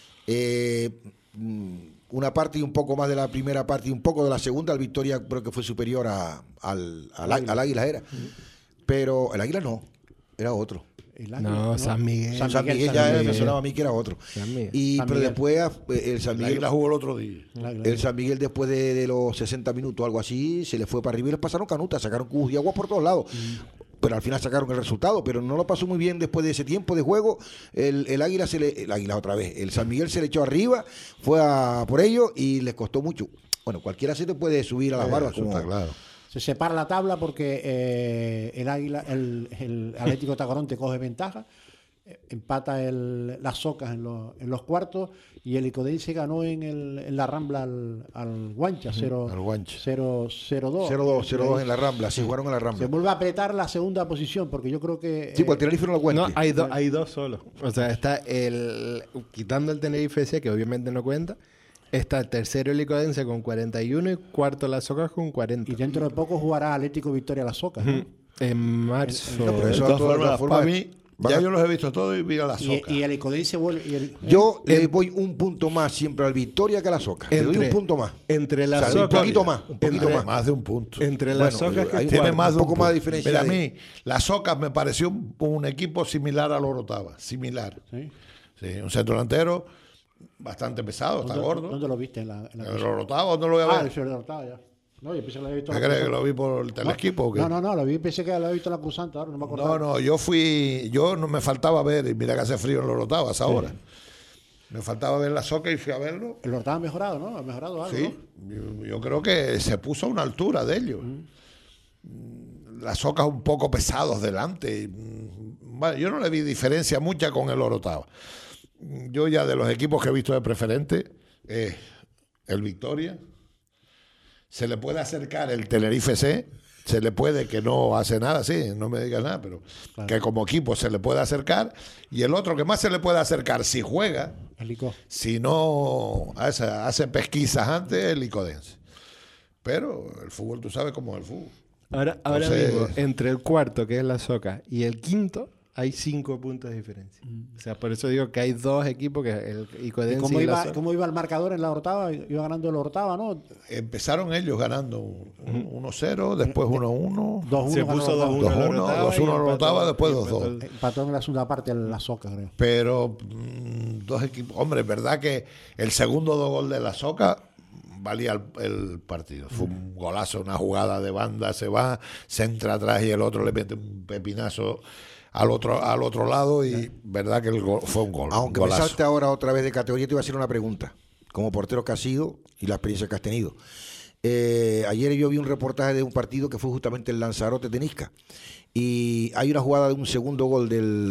Speaker 5: Eh, mm, una parte y un poco más de la primera parte y un poco de la segunda. El Victoria creo que fue superior a- al, al, Águila. al Águila era. Pero el Águila no, era otro.
Speaker 3: El Águila,
Speaker 6: No, San Miguel.
Speaker 3: San
Speaker 5: San
Speaker 3: Miguel,
Speaker 5: Miguel,
Speaker 3: San
Speaker 5: ya
Speaker 3: Miguel.
Speaker 5: me sonaba a mí que era otro.
Speaker 6: San Miguel.
Speaker 5: Y,
Speaker 3: San
Speaker 5: pero
Speaker 3: Miguel.
Speaker 5: después eh, el San
Speaker 4: El
Speaker 5: Miguel,
Speaker 4: Águila jugó el otro día.
Speaker 3: El Águila.
Speaker 5: el San Miguel después de, de los sesenta minutos o algo así, se le fue para arriba y les pasaron canutas, sacaron cubos y agua por todos lados. Pero al final sacaron el resultado, pero no lo pasó muy bien después de ese tiempo de juego. El, el Águila se le, el Águila otra vez, el San Miguel se le echó arriba, fue a por ello y les costó mucho. Bueno, cualquiera se te puede subir a las
Speaker 4: Eh,
Speaker 5: barbas.
Speaker 4: eso
Speaker 5: como-
Speaker 4: está claro.
Speaker 3: Se separa la tabla porque eh, el Águila, el, el Atlético de Tacoronte coge ventaja, eh, empata el, las Socas en los, en los cuartos y el Icodense ganó en, el, en la Rambla al, al Guancha, cero
Speaker 4: al Guancha.
Speaker 3: cero dos.
Speaker 5: cero dos, cero dos en la Rambla, se jugaron en la
Speaker 3: Se
Speaker 5: Rambla.
Speaker 3: vuelve a apretar la segunda posición porque yo creo que...
Speaker 5: Sí,
Speaker 3: eh,
Speaker 5: pues el Tenerife no lo cuenta.
Speaker 6: No, hay, do- hay dos solos. O sea, está el. Quitando el Tenerife F C, que obviamente no cuenta. Está el tercero el Icodense con cuarenta y uno y cuarto las Socas con cuarenta.
Speaker 3: y dentro de poco jugará Atlético Victoria Las Socas. ¿no?
Speaker 6: Ujú. En marzo.
Speaker 5: No, pero
Speaker 4: De
Speaker 5: eso-
Speaker 4: todas
Speaker 5: todas
Speaker 4: formas,
Speaker 5: las formas-
Speaker 4: para mí,
Speaker 5: ya-
Speaker 4: yo los he visto todos y vi a la
Speaker 3: Y,
Speaker 4: soca.
Speaker 3: y el Icodense vuelve... y el-
Speaker 5: Yo le doy un punto más siempre al Victoria que a la Soca. Le doy
Speaker 6: Entre-
Speaker 5: un punto más.
Speaker 6: Entre las
Speaker 5: O sea, un
Speaker 6: Socas.
Speaker 5: poquito más, un poquito
Speaker 6: entre,
Speaker 5: más.
Speaker 4: Más de un punto.
Speaker 6: Entre las
Speaker 5: Bueno,
Speaker 6: Socas que
Speaker 5: hay-
Speaker 4: Tiene
Speaker 6: cuarto.
Speaker 4: más de
Speaker 5: un
Speaker 4: un
Speaker 5: poco más de
Speaker 4: punto.
Speaker 5: diferencia
Speaker 4: Mira, a
Speaker 5: de-
Speaker 4: mí, la Socas me pareció un, un equipo similar al Orotava. Similar.
Speaker 3: ¿Sí?
Speaker 4: Sí, un centro delantero bastante pesado, está
Speaker 3: ¿Dónde,
Speaker 4: gordo.
Speaker 3: ¿Dónde lo viste? En la, en la
Speaker 4: El Orotava, ¿dónde lo voy a
Speaker 3: Ah,
Speaker 4: ver?
Speaker 3: el señor de Hortado, ya. No, yo pensé que lo había visto
Speaker 4: ¿Qué
Speaker 3: en la
Speaker 4: crees que
Speaker 3: Cruzanta.
Speaker 4: lo vi por el telequipo o qué?
Speaker 3: No, no, no, lo vi, pensé que lo había visto en la Cruzanta, ahora no me acuerdo.
Speaker 4: No, no, yo fui, yo no me faltaba ver, y mira que hace frío en los Orotavas ahora. Me faltaba ver la soca y fui a verlo.
Speaker 3: El Hortado ha mejorado, ¿no? Ha mejorado algo,
Speaker 4: Sí, yo, yo creo que se puso a una altura de ellos. Las socas un poco pesados delante. y, mm, bueno, yo no le vi diferencia mucha con el Orotava. Yo ya de los equipos que he visto de preferente, eh, el Victoria, se le puede acercar el Tenerife C, se le puede, que no hace nada, sí, no me digas nada, pero
Speaker 3: Claro.
Speaker 4: que como equipo se le puede acercar, y el otro que más se le puede acercar si juega,
Speaker 3: El Licó.
Speaker 4: Si no hace, hace pesquisas antes, el Licodense. Pero el fútbol, tú sabes cómo es el fútbol.
Speaker 6: Ahora, ahora
Speaker 4: Entonces-
Speaker 6: mismo, entre el cuarto, que es la Soca, y el quinto, hay cinco puntos de diferencia. O sea, por eso digo que hay dos equipos, que el
Speaker 3: ¿Y
Speaker 6: Icodense
Speaker 3: cómo,
Speaker 6: y la
Speaker 3: iba,
Speaker 6: Soca.
Speaker 3: cómo iba el marcador en la octava? Iba ganando la octava, ¿no?
Speaker 4: Empezaron ellos ganando un- uno cero, después uno uno,
Speaker 3: dos uno.
Speaker 6: Se
Speaker 3: ganó
Speaker 6: puso
Speaker 3: la
Speaker 6: dos
Speaker 3: octava.
Speaker 6: uno.
Speaker 4: dos uno, dos uno la octava, después dos dos.
Speaker 3: Empató en la segunda parte la Soca, creo.
Speaker 4: Pero mm, dos equipos. Hombre, es verdad que el segundo do- gol de la Soca valía el, el partido. Fue un golazo, una jugada de banda, se va, se entra atrás y el otro le mete un pepinazo al otro al otro lado y verdad que el gol, fue un gol.
Speaker 5: Aunque
Speaker 4: un
Speaker 5: me
Speaker 4: golazo.
Speaker 5: salte ahora otra vez de categoría, te iba a hacer una pregunta. Como portero que has sido y la experiencia que has tenido. Eh, ayer yo vi un reportaje de un partido que fue justamente el Lanzarote Tenisca. Y hay una jugada de un segundo gol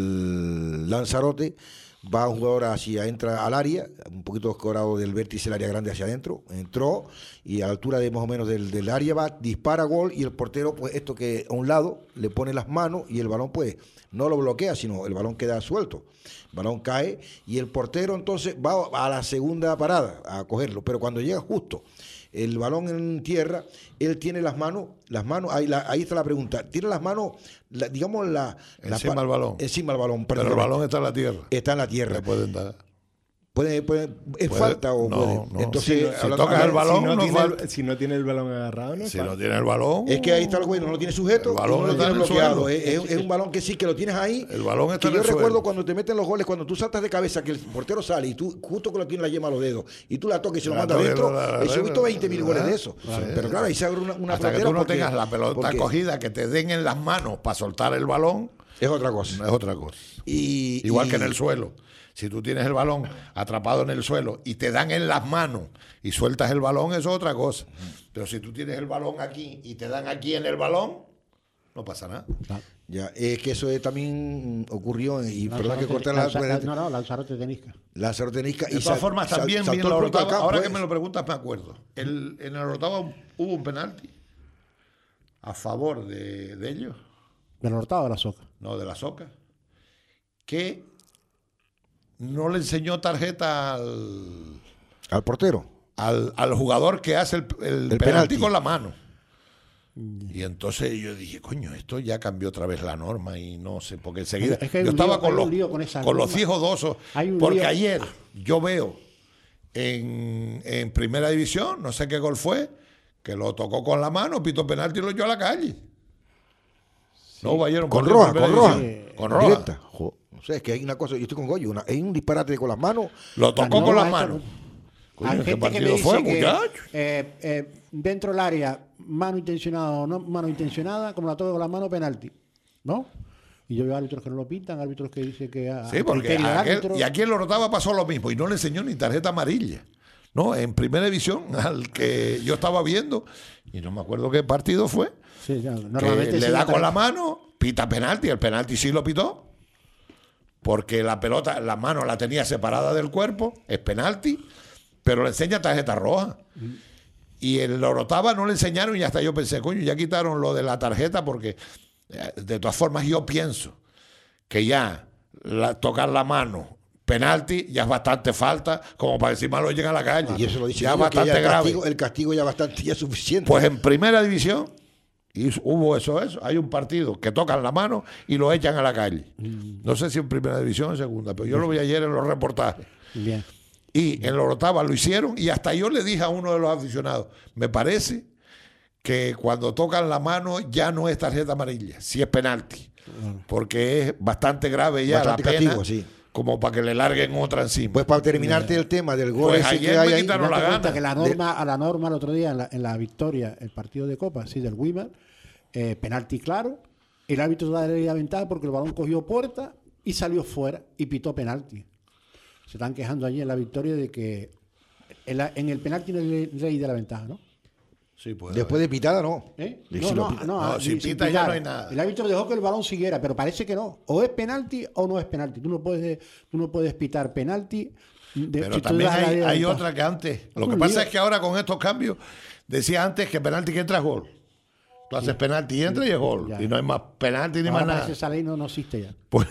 Speaker 5: del Lanzarote. Va un jugador hacia, entra al área, un poquito escorado del vértice del área grande hacia adentro. Entró y a la altura de más o menos del, del área va, dispara gol y el portero, pues esto que a un lado le pone las manos y el balón, pues no lo bloquea, sino el balón queda suelto. El balón cae y el portero entonces va a la segunda parada a cogerlo. Pero cuando llega justo el balón en tierra, él tiene las manos, las manos, ahí, la- ahí está la pregunta, tiene las manos, la- digamos, la, la
Speaker 4: Encima
Speaker 5: pa-
Speaker 4: del balón.
Speaker 5: Encima del balón,
Speaker 4: Pero el
Speaker 5: prácticamente.
Speaker 4: balón está en la tierra.
Speaker 5: Está en la tierra.
Speaker 4: Le pueden dar.
Speaker 5: Puede, puede, ¿Es
Speaker 4: Puede-
Speaker 5: falta o
Speaker 4: no,
Speaker 5: puede?
Speaker 4: no.
Speaker 5: Entonces,
Speaker 4: Si no- si
Speaker 5: hablando-
Speaker 4: tocas el
Speaker 5: hablando-
Speaker 4: balón,
Speaker 6: si no,
Speaker 4: no
Speaker 6: tiene
Speaker 4: falta.
Speaker 6: el, si no tiene el balón agarrado, no
Speaker 4: Si
Speaker 6: falta.
Speaker 4: no tiene el balón.
Speaker 5: es que ahí está el güey, no lo tiene sujeto,
Speaker 4: El
Speaker 5: y
Speaker 4: balón
Speaker 5: no lo
Speaker 4: está
Speaker 5: tiene
Speaker 4: en el
Speaker 5: bloqueado.
Speaker 4: suelo.
Speaker 5: Es, es- es un balón que sí, que lo tienes ahí.
Speaker 4: El balón está
Speaker 5: que
Speaker 4: en
Speaker 5: yo
Speaker 4: el
Speaker 5: recuerdo
Speaker 4: suelo.
Speaker 5: cuando te meten los goles, cuando tú saltas de cabeza, que el portero sale y tú justo que lo tienes la yema a los dedos, y tú la tocas y se lo
Speaker 4: La
Speaker 5: mandas
Speaker 4: toca y
Speaker 5: adentro.
Speaker 4: la- la-
Speaker 5: Eso he visto veinte mil goles de eso.
Speaker 4: Sí.
Speaker 5: Pero claro, ahí se abre una, una
Speaker 4: Hasta que
Speaker 5: frontera
Speaker 4: tú no
Speaker 5: porque-
Speaker 4: tengas la pelota
Speaker 5: porque
Speaker 4: cogida, que te den en las manos para soltar el balón,
Speaker 5: es otra cosa.
Speaker 4: no es otra cosa.
Speaker 5: Y,
Speaker 4: Igual
Speaker 5: y-
Speaker 4: que en el suelo. Si tú tienes el balón atrapado en el suelo y te dan en las manos y sueltas el balón, eso es otra cosa. Pero si tú tienes el balón aquí y te dan aquí en el balón, no pasa nada.
Speaker 5: Ya, es que eso eh, también mm, ocurrió, y perdón que
Speaker 3: Lanzarote-
Speaker 5: corté la...
Speaker 3: Lanza- No, no, Lanzarote Tenisca.
Speaker 5: Lanzarote Tenisca.
Speaker 4: De
Speaker 5: y
Speaker 4: todas
Speaker 5: sal-
Speaker 4: formas,
Speaker 5: sal-
Speaker 4: también vi
Speaker 5: saltó
Speaker 4: en la
Speaker 5: el punto
Speaker 4: Orotava,
Speaker 5: acá,
Speaker 4: ahora
Speaker 5: pues.
Speaker 4: que me lo preguntas me acuerdo. El, en el Orotava hubo un penalti a favor de, de ellos,
Speaker 3: Del Hortado de la Soca.
Speaker 4: no de la Soca, que no le enseñó tarjeta al,
Speaker 5: Al portero.
Speaker 4: al, al jugador que hace el, el
Speaker 5: El
Speaker 4: penalti,
Speaker 5: penalti.
Speaker 4: con la mano. Y entonces yo dije, coño, esto ya cambió otra vez la norma y no sé, porque enseguida
Speaker 3: Es que hay
Speaker 4: yo
Speaker 3: un
Speaker 4: estaba
Speaker 3: lío-
Speaker 4: con
Speaker 3: hay un
Speaker 4: los,
Speaker 3: lío con esa
Speaker 4: con los
Speaker 3: norma.
Speaker 4: hijos dosos,
Speaker 3: Hay un
Speaker 4: porque
Speaker 3: lío.
Speaker 4: ayer yo veo en, en primera división, no sé qué gol fue, que lo tocó con la mano, pitó penalti y lo echó a la calle. No hubo ayer un
Speaker 5: Con
Speaker 4: partido en
Speaker 5: roja,
Speaker 4: primera
Speaker 5: con roja.
Speaker 4: división. Con roja.
Speaker 5: Directa. Jo, no sé, es que hay una cosa, yo estoy con Goyo, una- hay un disparate con las manos.
Speaker 4: Lo tocó
Speaker 3: La
Speaker 4: con las
Speaker 3: norma esta
Speaker 4: manos.
Speaker 3: no-
Speaker 4: Coño,
Speaker 3: Hay
Speaker 4: ¿qué
Speaker 3: gente que me
Speaker 4: partido
Speaker 3: dice
Speaker 4: fue,
Speaker 3: que
Speaker 4: muchacho?
Speaker 3: eh, eh, dentro del área, mano intencionada o no mano intencionada, como la toca con la mano, penalti. ¿No? Y yo veo árbitros que no lo pintan, árbitros que dicen que a,
Speaker 4: Sí,
Speaker 3: a
Speaker 4: porque
Speaker 3: criterio del
Speaker 4: aquel-
Speaker 3: árbitro-
Speaker 4: y aquí en Lorotava pasó lo mismo y no le enseñó ni tarjeta amarilla. No, en primera división, al que yo estaba viendo, y no me acuerdo qué partido fue,
Speaker 3: Sí, ya,
Speaker 4: que
Speaker 3: normalmente
Speaker 4: le
Speaker 3: sí,
Speaker 4: da
Speaker 3: la
Speaker 4: con la
Speaker 3: tarjeta-
Speaker 4: mano, pita penalti, el penalti sí lo pitó, porque la pelota, la mano la tenía separada del cuerpo, es penalti, pero le enseña tarjeta roja. Y en Lorotava no le enseñaron y hasta yo pensé, coño, ya quitaron lo de la tarjeta porque eh, de todas formas yo pienso que ya la- tocar la mano, penalti, ya es bastante falta como para que encima lo lleguen a la calle.
Speaker 5: Y eso lo dice
Speaker 4: ya es
Speaker 5: ellos, que
Speaker 4: bastante
Speaker 5: ya el
Speaker 4: grave.
Speaker 5: castigo, el castigo ya bastante, ya es suficiente.
Speaker 4: Pues en primera división y hubo eso, eso. Hay un partido que tocan la mano y lo echan a la calle. No sé si en primera división o en segunda, pero yo lo vi ayer en los reportajes.
Speaker 3: Bien.
Speaker 4: Y en la Orotava lo hicieron y hasta yo le dije a uno de los aficionados, me parece que cuando tocan la mano ya no es tarjeta amarilla, si es penalti, porque es bastante grave ya
Speaker 5: Bastante
Speaker 4: la pena,
Speaker 5: castigo, sí.
Speaker 4: como para que le larguen otra encima.
Speaker 5: Pues para terminarte el tema del gol
Speaker 4: Pues
Speaker 5: ese
Speaker 4: ayer
Speaker 5: que hay
Speaker 4: me
Speaker 5: ahí,
Speaker 4: quitaron
Speaker 3: Date
Speaker 4: la
Speaker 3: cuenta
Speaker 4: gana.
Speaker 3: que la norma, a la norma el otro día en la, en la victoria, el partido de Copa, sí, del Wimbledon, eh, penalti claro, el árbitro da la ventaja porque el balón cogió puerta y salió fuera y pitó penalti. Se están quejando allí en la victoria de que en, la- en el penalti no es ley de la ventaja, ¿no?
Speaker 4: Sí, puede
Speaker 5: después de pitada no.
Speaker 3: ¿Eh?
Speaker 5: De-
Speaker 3: No,
Speaker 5: si lo
Speaker 3: no,
Speaker 5: pita-
Speaker 3: no,
Speaker 4: No,
Speaker 3: ah,
Speaker 4: si
Speaker 3: ni- sin
Speaker 4: pita ya
Speaker 3: pitar.
Speaker 4: no hay nada.
Speaker 3: El árbitro dejó que el balón siguiera, pero parece que no. O es penalti o no es penalti. Tú no puedes, tú no puedes pitar penalti. de-
Speaker 4: Pero
Speaker 3: si tú
Speaker 4: también
Speaker 3: das la
Speaker 4: hay,
Speaker 3: ley de
Speaker 4: hay
Speaker 3: ventaja.
Speaker 4: otra que antes. Lo
Speaker 3: Un
Speaker 4: que pasa
Speaker 3: lío.
Speaker 4: es que ahora con estos cambios, decía antes que penalti que entra es gol. Tú haces penalti y entra y es gol.
Speaker 3: Ya.
Speaker 4: Y no hay más penalti ni
Speaker 3: Ahora
Speaker 4: más nada.
Speaker 3: parece esa ley no, no existe ya.
Speaker 4: Pues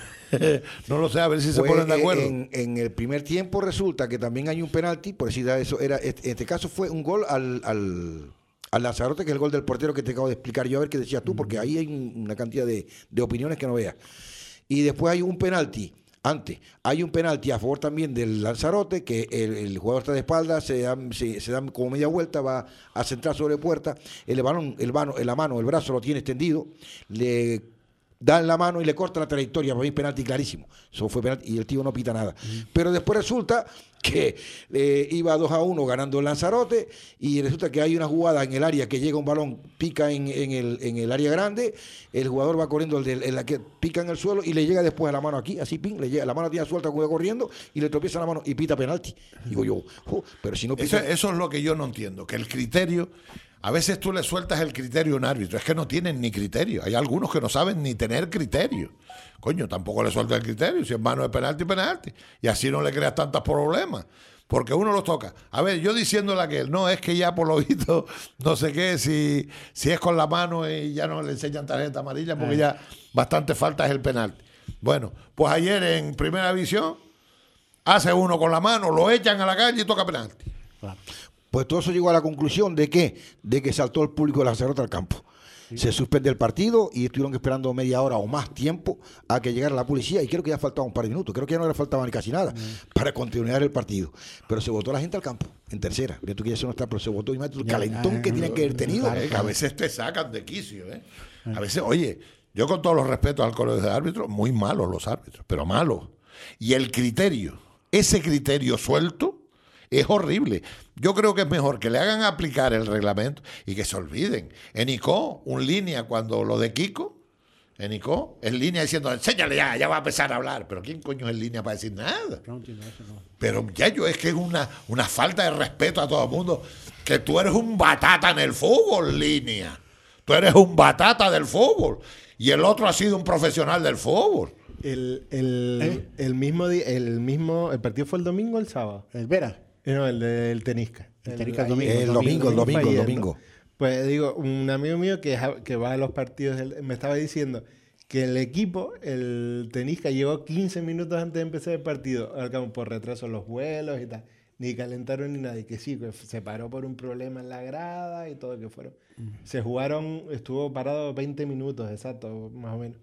Speaker 4: no lo sé, a ver si se
Speaker 5: Pues,
Speaker 4: ponen de acuerdo.
Speaker 5: En, en el primer tiempo resulta que también hay un penalti, por decir eso, era, en este caso fue un gol al, al, al Lanzarote, que es el gol del portero que te acabo de explicar yo, a ver qué decías tú, porque ahí hay un- una cantidad de, de opiniones que no veas. Y después hay un penalti, antes, hay un penalti a favor también del Lanzarote, que el, el jugador está de espaldas, se da, se, se da como media vuelta, va a centrar sobre puerta, el balón, el mano, la mano, el brazo lo tiene extendido, le dan la mano y le corta la trayectoria. Para mí penalti clarísimo. Eso fue penalti y el tío no pita nada. Pero después resulta que eh, iba dos a uno ganando el Lanzarote y resulta que hay una jugada en el área que llega un balón, pica en, en, el, en el área grande, el jugador va corriendo, el de, en la que pica en el suelo y le llega después a la mano aquí, así ping, le llega, la mano tiene suelta cuando va corriendo y le tropieza la mano y pita penalti. Digo yo, "Jo, pero si no
Speaker 4: Eso,
Speaker 5: pita...
Speaker 4: eso es lo que yo no entiendo, que el criterio, a veces tú le sueltas el criterio a un árbitro, es que no tienen ni criterio. Hay algunos que no saben ni tener criterio. Coño, tampoco le sueltas el criterio, si es mano de penalti, penalti. Y así no le creas tantos problemas. Porque uno los toca. A ver, yo diciéndole a aquel, no, es que ya por lo visto, no sé qué, si, si es con la mano y ya no le enseñan tarjeta amarilla, porque ya bastante falta es el penalti. Bueno, pues ayer en primera división, hace uno con la mano, lo echan a la calle y toca penalti.
Speaker 3: Claro.
Speaker 5: Pues todo eso llegó a la conclusión de que, de que saltó el público de Lanzarote al campo. Se suspende el partido y estuvieron esperando media hora o más tiempo a que llegara la policía y creo que ya faltaba un par de minutos, creo que ya no le faltaba ni casi nada para continuar el partido. Pero se votó la gente al campo, en tercera. Yo tú quieres no estar, pero se votó y más el
Speaker 3: Ya,
Speaker 5: calentón
Speaker 3: ah,
Speaker 5: que tienen que haber tenido.
Speaker 3: claro,
Speaker 4: Eh, que a veces te sacan de quicio. ¿eh? A veces, oye, yo con todos los respetos al colegio de árbitros, muy malos los árbitros, pero malos. Y el criterio, ese criterio suelto, es horrible. Yo creo que es mejor que le hagan aplicar el reglamento y que se olviden. En ICO, un línea, cuando lo de Kiko, en ICO, es línea diciendo, enséñale ya, ya va a empezar a hablar. Pero ¿quién coño es línea para decir nada?
Speaker 3: No entiendo eso, no.
Speaker 4: Pero ya yo es que es una, una falta de respeto a todo el mundo, que tú eres un batata en el fútbol, línea. Tú eres un batata del fútbol. Y el otro ha sido un profesional del fútbol.
Speaker 6: El, el,
Speaker 3: ¿Eh?
Speaker 6: el mismo día, el mismo, el partido fue el domingo o el sábado.
Speaker 3: El Vera.
Speaker 6: Eh, No, el del Tenisca.
Speaker 3: El Tenisca el
Speaker 6: ayer-
Speaker 3: domingo,
Speaker 5: El domingo, el domingo, el
Speaker 6: fue ayer,
Speaker 5: domingo.
Speaker 6: ¿no? Pues digo, un amigo mío que, ja- que va a los partidos, del- me estaba diciendo que el equipo, el Tenisca, llegó quince minutos antes de empezar el partido al campo por retraso en los vuelos y tal. Ni calentaron ni nada. Y que sí, que se paró por un problema en la grada y todo, que fueron. Se jugaron, estuvo parado veinte minutos, exacto, más o menos.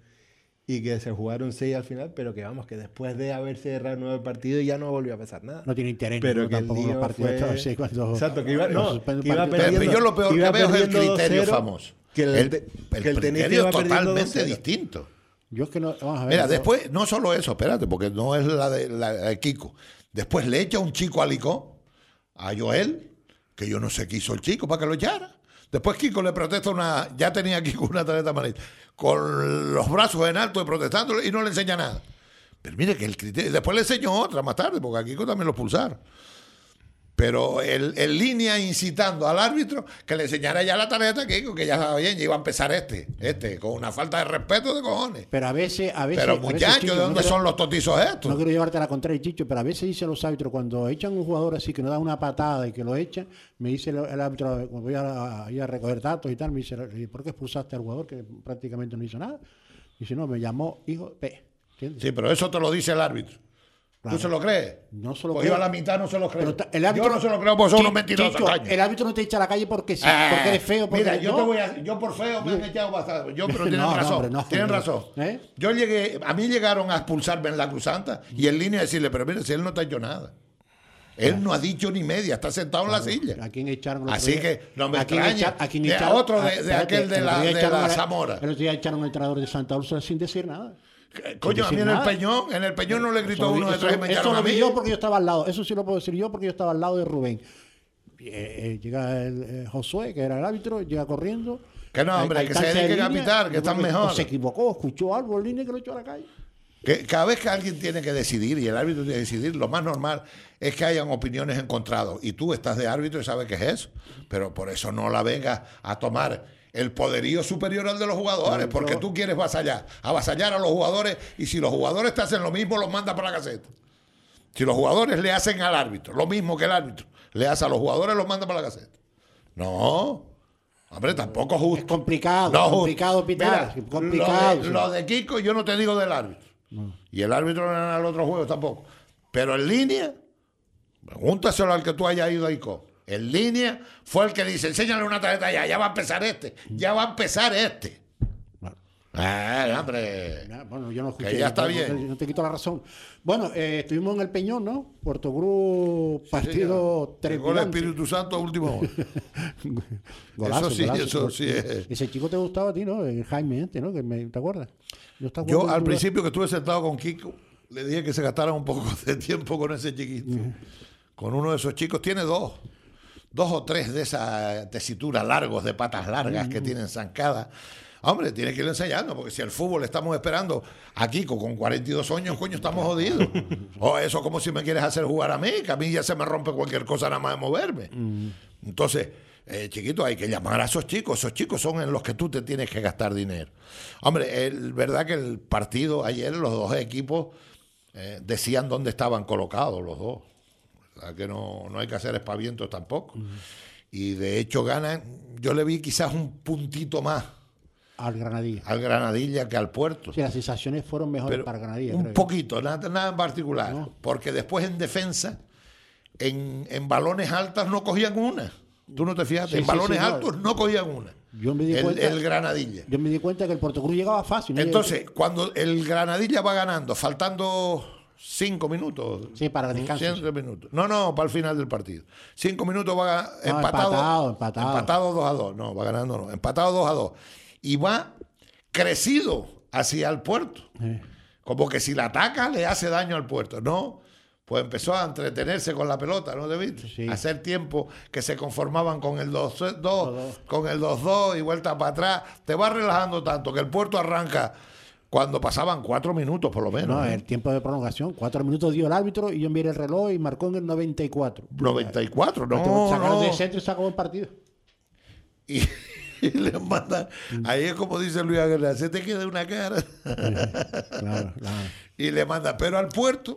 Speaker 6: Y que se jugaron seis al final, pero que vamos, que después de haberse reanudado el partido ya no volvió a pasar nada.
Speaker 3: No tiene interés.
Speaker 6: Pero
Speaker 3: ¿no?
Speaker 6: que el
Speaker 3: Tampoco los
Speaker 6: lío
Speaker 3: partidos.
Speaker 6: fue-
Speaker 3: estos, sí, cuando-
Speaker 6: Exacto, que iba,
Speaker 3: cuando
Speaker 6: no,
Speaker 3: suspende un
Speaker 6: que iba
Speaker 3: partido.
Speaker 6: perdiendo,
Speaker 4: Pero yo lo peor que
Speaker 6: iba
Speaker 4: veo es el
Speaker 6: perdiendo
Speaker 4: criterio
Speaker 6: dos cero,
Speaker 4: famoso.
Speaker 6: Que el,
Speaker 4: el
Speaker 6: te-
Speaker 4: el
Speaker 6: que el Tenisca
Speaker 4: criterio
Speaker 6: iba
Speaker 4: es
Speaker 6: perdiendo
Speaker 4: totalmente
Speaker 6: dos cero.
Speaker 4: distinto.
Speaker 3: Yo es que no. Vamos a ver.
Speaker 4: Mira,
Speaker 3: no-
Speaker 4: después, no solo eso, espérate, porque no es la de, la de Kiko. Después le echa un chico a Licó, a Joel, que yo no sé qué hizo el chico para que lo echara. Después Kiko le protesta una, ya tenía Kiko una tarjeta amarilla, con los brazos en alto y protestándole y no le enseña nada. Pero mire que el criterio, después le enseñó otra más tarde, porque a Kiko también lo expulsaron. Pero el, en línea incitando al árbitro que le enseñara ya la tarjeta a Kiko, que ya estaba bien, ya iba a empezar este, este, con una falta de respeto de cojones.
Speaker 3: Pero a veces. A veces
Speaker 4: Pero
Speaker 3: a veces,
Speaker 4: muchachos,
Speaker 3: Chicho,
Speaker 4: ¿de
Speaker 3: no
Speaker 4: dónde
Speaker 3: quiero-
Speaker 4: son los totizos estos?
Speaker 3: No quiero llevarte a la contraria, Chicho, pero a veces dicen los árbitros, cuando echan un jugador así que no da una patada y que lo echan, me dice el, el árbitro, cuando voy a, a ir a recoger datos y tal, me dice, ¿y por qué expulsaste al jugador que prácticamente no hizo nada? Dice, no, me llamó hijo P. ¿Entiendes?
Speaker 4: Sí, pero eso te lo dice el árbitro.
Speaker 3: Claro.
Speaker 4: ¿Tú se lo crees?
Speaker 3: No se lo
Speaker 4: Pues
Speaker 3: creo.
Speaker 4: yo a la mitad no se lo creo.
Speaker 3: Pero ta- el árbitro,
Speaker 4: yo no se lo creo porque son
Speaker 3: Chi-
Speaker 4: unos mentirosos.
Speaker 3: Chicho,
Speaker 4: caño.
Speaker 3: el árbitro no te echa a la calle porque sí,
Speaker 4: Ah,
Speaker 3: porque eres feo. Porque
Speaker 4: Mira, yo
Speaker 3: no.
Speaker 4: te voy a, yo por feo me han echado bastante. Yo, pero tienen
Speaker 3: No, no,
Speaker 4: razón.
Speaker 3: hombre, no,
Speaker 4: tienen
Speaker 3: hombre.
Speaker 4: razón.
Speaker 3: ¿Eh?
Speaker 4: Yo llegué, a mí llegaron a expulsarme en la Cruzanta y en línea decirle, pero mire, si él no te ha hecho nada. Él no ha dicho ni media, está sentado en la silla.
Speaker 3: ¿A quién echaron el otro
Speaker 4: Así
Speaker 3: día?
Speaker 4: que no me
Speaker 3: ¿A quién
Speaker 4: extraña.
Speaker 3: echa- a quién
Speaker 4: De- a
Speaker 3: echaron?
Speaker 4: otro de-
Speaker 3: Ah,
Speaker 4: de
Speaker 3: espérate,
Speaker 4: aquel de
Speaker 3: el
Speaker 4: la-
Speaker 3: otro día
Speaker 4: de
Speaker 3: echaron
Speaker 4: la
Speaker 3: al-
Speaker 4: Zamora.
Speaker 3: El otro día echaron al entrenador de Santa Úrsula sin decir nada.
Speaker 4: Coño, a mí en el
Speaker 3: nada.
Speaker 4: Peñón, en el Peñón no le gritó
Speaker 3: Eso-
Speaker 4: uno de
Speaker 3: eso-
Speaker 4: tres y me
Speaker 3: eso
Speaker 4: echaron
Speaker 3: lo
Speaker 4: a
Speaker 3: vi
Speaker 4: mí.
Speaker 3: yo porque yo estaba al lado. Eso sí lo puedo decir yo porque yo estaba al lado de Rubén. Eh, eh, llega el, eh, Josué, que era el árbitro, llega corriendo.
Speaker 4: Que no, hombre,
Speaker 3: Hay- hay
Speaker 4: que se
Speaker 3: cancha de
Speaker 4: dediquen a
Speaker 3: línea,
Speaker 4: pitar, que
Speaker 3: yo
Speaker 4: están
Speaker 3: creo
Speaker 4: mejor.
Speaker 3: o se equivocó, escuchó algo en línea que lo echó a la calle.
Speaker 4: Que cada vez que alguien tiene que decidir y el árbitro tiene que decidir, lo más normal es que hayan opiniones encontradas. Y tú estás de árbitro y sabes qué es eso. Pero por eso no la vengas a tomar el poderío superior al de los jugadores, porque tú quieres vasallar, avasallar a los jugadores y si los jugadores te hacen lo mismo, los mandas para la caseta. Si los jugadores le hacen al árbitro lo mismo que el árbitro le hace a los jugadores, los manda para la caseta. No. Hombre, tampoco
Speaker 3: Es
Speaker 4: justo.
Speaker 3: complicado,
Speaker 4: No,
Speaker 3: complicado pitar.
Speaker 4: mira,
Speaker 3: complicado.
Speaker 4: Lo de,
Speaker 3: sí.
Speaker 4: lo de Kiko, yo no te digo del árbitro. Y el árbitro no era el otro juego tampoco. Pero en línea, pregúntaselo al que tú hayas ido a ICO. En línea fue el que dice, enséñale una tarjeta ya, ya va a empezar este, ya va a empezar este. Ah, hombre.
Speaker 3: Ya, bueno, yo no escuché.
Speaker 4: Que ya está
Speaker 3: no,
Speaker 4: bien.
Speaker 3: No te, no te quito la razón. Bueno, eh, estuvimos en el Peñón, ¿no? Puerto Cruz, partido
Speaker 4: Llegó el
Speaker 3: trepidante.
Speaker 4: Espíritu Santo a última hora.
Speaker 3: Golazo,
Speaker 4: Eso sí,
Speaker 3: golazo,
Speaker 4: eso
Speaker 3: golazo.
Speaker 4: sí es.
Speaker 3: Ese chico te gustaba a ti, ¿no? El Jaime este, ¿no? Que me- ¿Te acuerdas? Yo, estaba
Speaker 4: Yo
Speaker 3: jugando
Speaker 4: al
Speaker 3: en-
Speaker 4: principio que estuve sentado con Kiko, le dije que se gastaran un poco de tiempo con ese chiquito. Con uno de esos chicos. Tiene dos. Dos o tres de esas tesituras largos, de patas largas que tienen zancadas. Hombre, tiene que ir enseñando, porque si el fútbol estamos esperando a Kiko con cuarenta y dos años, coño, estamos jodidos. O eso como si me quieres hacer jugar a mí, que a mí ya se me rompe cualquier cosa nada más de moverme. Entonces, eh, chiquito, hay que llamar a esos chicos. Esos chicos son en los que tú te tienes que gastar dinero. Hombre, es verdad que el partido ayer, los dos equipos eh, decían dónde estaban colocados los dos. O sea, que no, no hay que hacer espavientos tampoco. Y de hecho ganan, yo le vi quizás un puntito más
Speaker 3: Al Granadilla.
Speaker 4: al Granadilla que al Puerto.
Speaker 3: Sí, las sensaciones fueron mejores
Speaker 4: Pero
Speaker 3: para Granadilla.
Speaker 4: un
Speaker 3: creo yo.
Speaker 4: poquito, nada, nada en particular.
Speaker 3: No.
Speaker 4: Porque después en defensa, en, en balones altas no cogían una. Tú no te fijaste,
Speaker 3: Sí,
Speaker 4: en
Speaker 3: sí,
Speaker 4: balones
Speaker 3: sí, no.
Speaker 4: altos no cogían una.
Speaker 3: Yo me di
Speaker 4: el,
Speaker 3: cuenta-
Speaker 4: el Granadilla.
Speaker 3: Yo me di cuenta que el Puerto Cruz llegaba fácil. ¿no?
Speaker 4: Entonces, cuando el Granadilla va ganando, faltando cinco minutos.
Speaker 3: Sí, para el descanso,
Speaker 4: siete minutos. No, no, para el final del partido. Cinco minutos va ga-
Speaker 3: No,
Speaker 4: empatado.
Speaker 3: empatado, empatado.
Speaker 4: Empatado dos a dos. No, va ganando, no. Empatado dos a dos. Y va crecido hacia el Puerto.
Speaker 3: Sí.
Speaker 4: Como que si la ataca le hace daño al Puerto. No, pues empezó a entretenerse con la pelota, ¿no te viste?
Speaker 3: Sí.
Speaker 4: Hacer tiempo que se conformaban con el dos dos,
Speaker 3: dos.
Speaker 4: con el dos dos y vuelta para atrás. Te va relajando tanto que el Puerto arranca cuando pasaban cuatro minutos por lo menos.
Speaker 3: No,
Speaker 4: ¿eh?
Speaker 3: el tiempo de prolongación. Cuatro minutos dio el árbitro y yo miré el reloj y marcó en el noventa y cuatro.
Speaker 4: noventa y cuatro, no,
Speaker 3: Sacaron
Speaker 4: no.
Speaker 3: de centro y sacó el partido.
Speaker 4: Y, y le mandan, ahí es como dice Luis Aguilera, se te queda una cara.
Speaker 3: Claro, claro.
Speaker 4: Y le manda, pero al Puerto,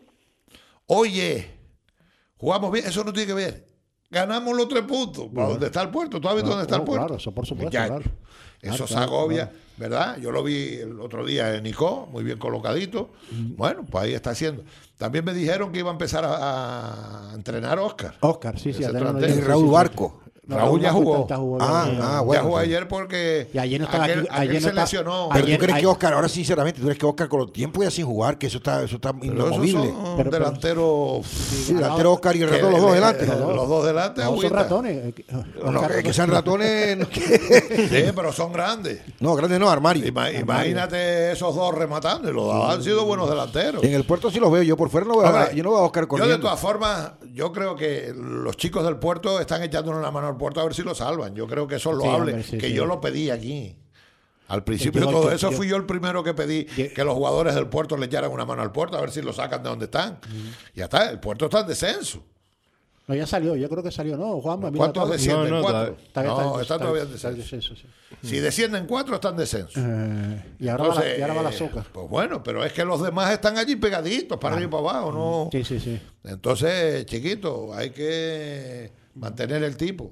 Speaker 4: oye, jugamos bien, eso no tiene que ver. Ganamos los tres puntos. ¿Para dónde está el Puerto? ¿Tú has visto
Speaker 3: Claro,
Speaker 4: dónde está el
Speaker 3: oh,
Speaker 4: Puerto?
Speaker 3: claro, eso por supuesto,
Speaker 4: Muchacho,
Speaker 3: claro.
Speaker 4: Eso
Speaker 3: Claro,
Speaker 4: se
Speaker 3: claro,
Speaker 4: agobia,
Speaker 3: claro.
Speaker 4: ¿verdad? Yo lo vi el otro día en Icó, muy bien colocadito. Bueno, pues ahí está haciendo. También me dijeron que iba a empezar a, a entrenar Oscar.
Speaker 3: Oscar, sí, sí.
Speaker 4: Ese
Speaker 3: a tener una-
Speaker 4: delantero.
Speaker 5: Y
Speaker 3: sí,
Speaker 5: Raúl
Speaker 3: sí, sí.
Speaker 5: Barco.
Speaker 3: No,
Speaker 4: Raúl ya
Speaker 3: Barco
Speaker 4: jugó.
Speaker 3: está- está jugando.
Speaker 5: Ah,
Speaker 3: Ya,
Speaker 5: ah,
Speaker 3: ya.
Speaker 5: bueno.
Speaker 4: ya jugó ayer porque
Speaker 3: Y ayer no estaba
Speaker 4: aquel,
Speaker 3: aquí-
Speaker 4: aquel
Speaker 3: ayer no
Speaker 4: se
Speaker 3: está-
Speaker 4: lesionó.
Speaker 5: Pero
Speaker 3: Ayer-
Speaker 5: tú crees
Speaker 3: ay-
Speaker 5: que Oscar, ahora sinceramente, tú crees que Oscar con los tiempos ya sin jugar, que eso está, eso está
Speaker 4: Pero esos
Speaker 5: inamovible.
Speaker 4: son
Speaker 3: Pero- pero-
Speaker 4: delanteros.
Speaker 5: Sí, delantero Oscar y el
Speaker 4: que
Speaker 5: ratón, los dos
Speaker 4: le-
Speaker 5: delante.
Speaker 4: Los,
Speaker 5: ¿no?
Speaker 4: dos delante.
Speaker 3: No, son
Speaker 4: agüita.
Speaker 3: ratones. Eh, que-
Speaker 5: No,
Speaker 3: Oscar-
Speaker 5: que, que sean ratones. No, que-
Speaker 4: Sí, pero son grandes.
Speaker 5: no, grandes no, armario.
Speaker 4: Ima- imagínate esos dos rematando. y Los dos han sido buenos delanteros.
Speaker 5: En el puerto sí los veo, yo por fuera no veo, a-
Speaker 4: Hombre,
Speaker 5: yo no veo a Oscar
Speaker 4: yo
Speaker 5: corriendo.
Speaker 4: de todas formas, yo creo que los chicos del puerto están echándole una mano al puerto a ver si lo salvan. Yo creo que eso es
Speaker 3: Sí,
Speaker 4: loable,
Speaker 3: hombre, sí,
Speaker 4: que
Speaker 3: sí.
Speaker 4: yo lo pedí aquí. Al principio
Speaker 3: Yo-
Speaker 4: de todo
Speaker 3: yo-
Speaker 4: eso
Speaker 3: yo-
Speaker 4: fui yo el primero que pedí
Speaker 3: yo-
Speaker 4: que los jugadores del puerto le echaran una mano al puerto a ver si lo sacan de donde están. Ya está, el puerto está en descenso.
Speaker 3: No, ya salió, yo creo que salió, ¿no? Juanma, mira
Speaker 4: ¿Cuántos
Speaker 3: todo.
Speaker 4: descienden?
Speaker 6: No, no,
Speaker 4: ¿Cuatro?
Speaker 3: Está- está-
Speaker 4: No, está todavía en
Speaker 3: está-
Speaker 4: descenso.
Speaker 3: descenso, sí.
Speaker 4: Si descienden cuatro, están en descenso.
Speaker 3: Eh, y, ahora va la,
Speaker 4: Entonces,
Speaker 3: y ahora va la
Speaker 4: eh,
Speaker 3: soca.
Speaker 4: Pues bueno, pero es que los demás están allí pegaditos, para arriba y para abajo, ¿no?
Speaker 3: Sí, sí, sí.
Speaker 4: Entonces, chiquito, hay que mantener el tipo.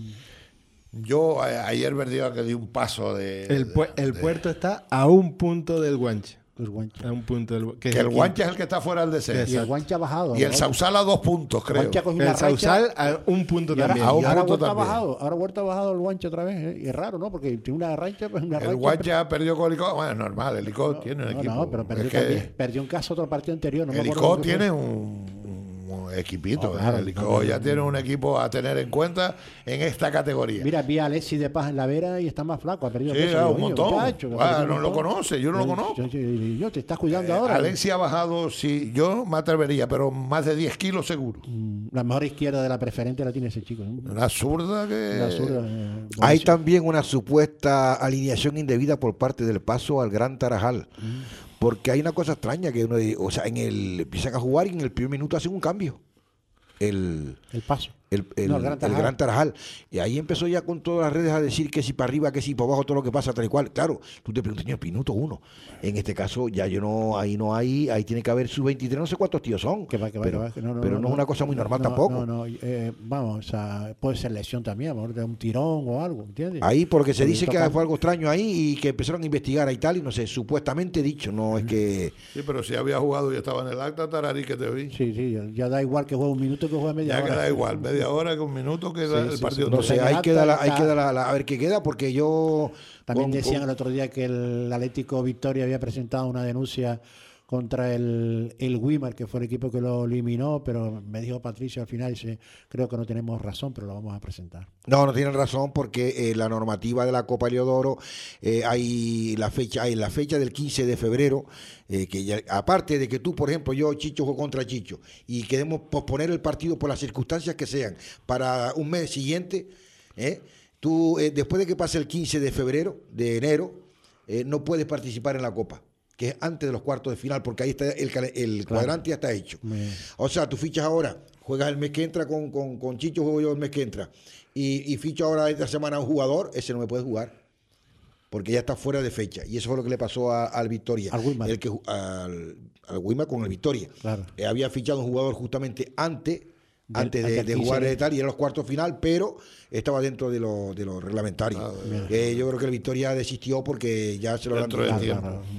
Speaker 4: Yo a- ayer verdad que di un paso de...
Speaker 6: El, pu-
Speaker 4: de-
Speaker 6: el
Speaker 4: de-
Speaker 6: puerto está a un punto del Guanche.
Speaker 3: El guancha.
Speaker 6: A un punto del
Speaker 4: Que el Guancha es el que está fuera del
Speaker 3: Y
Speaker 4: descenso.
Speaker 3: el guancha ha bajado.
Speaker 4: Y el
Speaker 3: ¿no?
Speaker 4: Sausal a dos puntos, creo.
Speaker 3: Guancha cogió una
Speaker 6: El
Speaker 3: racha.
Speaker 6: Sausal a un punto
Speaker 3: Y ahora,
Speaker 6: también.
Speaker 4: a un
Speaker 3: y ahora
Speaker 4: punto
Speaker 3: vuelta ha
Speaker 4: también.
Speaker 3: bajado. Ahora vuelta ha bajado el guancha otra vez. ¿eh? Y es raro, ¿no? Porque tiene una racha. Pues una
Speaker 4: El
Speaker 3: racha-
Speaker 4: Guancha perdió con el Icó. Bueno, normal, el Icó tiene un
Speaker 3: no,
Speaker 4: equipo.
Speaker 3: no, pero perdió,
Speaker 4: Es que
Speaker 3: también. Perdió en casa otro partido anterior. No me
Speaker 4: el
Speaker 3: acuerdo
Speaker 4: Icó
Speaker 3: con qué fue.
Speaker 4: tiene un, un equipito.
Speaker 3: No, claro,
Speaker 4: ¿eh? El Icó
Speaker 3: no,
Speaker 4: ya
Speaker 3: no,
Speaker 4: tiene un equipo a tener en cuenta en esta categoría.
Speaker 3: Mira, vi a Alexis de Paz en la vera y está más flaco. Ha perdido
Speaker 4: Sí,
Speaker 3: peso.
Speaker 4: ah,
Speaker 3: Digo,
Speaker 4: un
Speaker 3: oye,
Speaker 4: montón.
Speaker 3: muchacho, que ha
Speaker 4: Ah,
Speaker 3: perdido un
Speaker 4: no lo
Speaker 3: montón.
Speaker 4: conoce, yo no lo
Speaker 3: Yo-
Speaker 4: conozco.
Speaker 3: Yo, yo- yo- te estás cuidando
Speaker 4: Eh,
Speaker 3: ahora.
Speaker 4: Alexis ha bajado, sí, yo me atrevería, pero más de diez kilos seguro.
Speaker 3: Mm, La mejor izquierda de la preferente la tiene ese chico. ¿no?
Speaker 4: Una zurda que...
Speaker 3: La zurda, eh,
Speaker 5: Hay
Speaker 3: buenísimo.
Speaker 5: también una supuesta alineación indebida por parte del Paso al Gran Tarajal. Porque hay una cosa extraña que uno, o sea, en el empiezan a jugar y en el primer minuto hacen un cambio. El,
Speaker 3: El paso.
Speaker 5: El, el,
Speaker 3: No, el Gran
Speaker 5: el
Speaker 3: Tarajal.
Speaker 5: Gran Tarajal. Y ahí empezó ya con todas las redes a decir que si para arriba, que si para abajo, todo lo que pasa, tal y cual. Claro, tú te preguntas, señor, minuto uno. En este caso, ya yo no, ahí no hay, ahí tiene que haber sub veintitrés, no sé cuántos tíos son.
Speaker 3: Que va, que va,
Speaker 5: pero
Speaker 3: que va, que no, no,
Speaker 5: pero
Speaker 3: no,
Speaker 5: no, es una cosa muy normal
Speaker 3: no,
Speaker 5: tampoco.
Speaker 3: No, no, eh, vamos, o sea, puede ser lesión también, a lo mejor de un tirón o algo, ¿entiendes?
Speaker 5: Ahí porque se
Speaker 3: Porque
Speaker 5: dice que
Speaker 3: toca-
Speaker 5: fue algo extraño ahí y que empezaron a investigar ahí tal y no sé, supuestamente dicho, no es que...
Speaker 4: Sí, pero si había jugado y estaba en el acta, Tararí, que te vi.
Speaker 3: Sí, sí, ya, ya da igual que juegue un minuto que juegue media
Speaker 4: Ya
Speaker 3: hora.
Speaker 4: queda igual, media hora que un minuto que da el
Speaker 3: sí,
Speaker 4: partido.
Speaker 3: sí,
Speaker 5: No
Speaker 4: entero.
Speaker 5: sé,
Speaker 3: Entonces,
Speaker 5: ahí
Speaker 3: el
Speaker 5: queda, la,
Speaker 3: acta
Speaker 5: ahí
Speaker 3: está-
Speaker 5: queda la, la- a ver qué queda porque yo...
Speaker 3: También
Speaker 5: con-
Speaker 3: decían
Speaker 5: con-
Speaker 3: el otro día que el Atlético Victoria había presentado una denuncia contra el, el Wimar, que fue el equipo que lo eliminó, pero me dijo Patricio al final, dice, creo que no tenemos razón, pero lo vamos a presentar.
Speaker 5: No, no tienen razón porque eh, la normativa de la Copa Leodoro eh, hay la fecha, hay la fecha del quince de febrero, eh, que ya- aparte de que tú, por ejemplo, yo Chicho juego contra Chicho y queremos posponer el partido por las circunstancias que sean para un mes siguiente, ¿eh? tú eh, después de que pase el quince de febrero, de enero, eh, no puedes participar en la Copa, que es antes de los cuartos de final, porque ahí está el, cale- el cuadrante ya está hecho.
Speaker 3: Me-
Speaker 5: O sea, tú fichas ahora, juegas el mes que entra con, con, con Chicho, juego yo el mes que entra. Y, y ficho ahora esta semana a un jugador, ese no me puede jugar. Porque ya está fuera de fecha. Y eso fue lo que le pasó a- al Victoria.
Speaker 3: Al Wilmar.
Speaker 5: El que, ju- al, al Wilmar con el Victoria.
Speaker 3: Claro.
Speaker 5: Eh, había fichado un jugador justamente antes,
Speaker 3: Del-
Speaker 5: antes de,
Speaker 3: antes
Speaker 5: de
Speaker 3: del
Speaker 5: jugar
Speaker 3: quince de-
Speaker 5: de tal, y era los cuartos final, pero estaba dentro de lo, de lo reglamentario. Eh, yo creo que el Victoria desistió porque ya se lo han
Speaker 4: Dentro del
Speaker 5: dado.
Speaker 4: tiempo.
Speaker 3: Claro.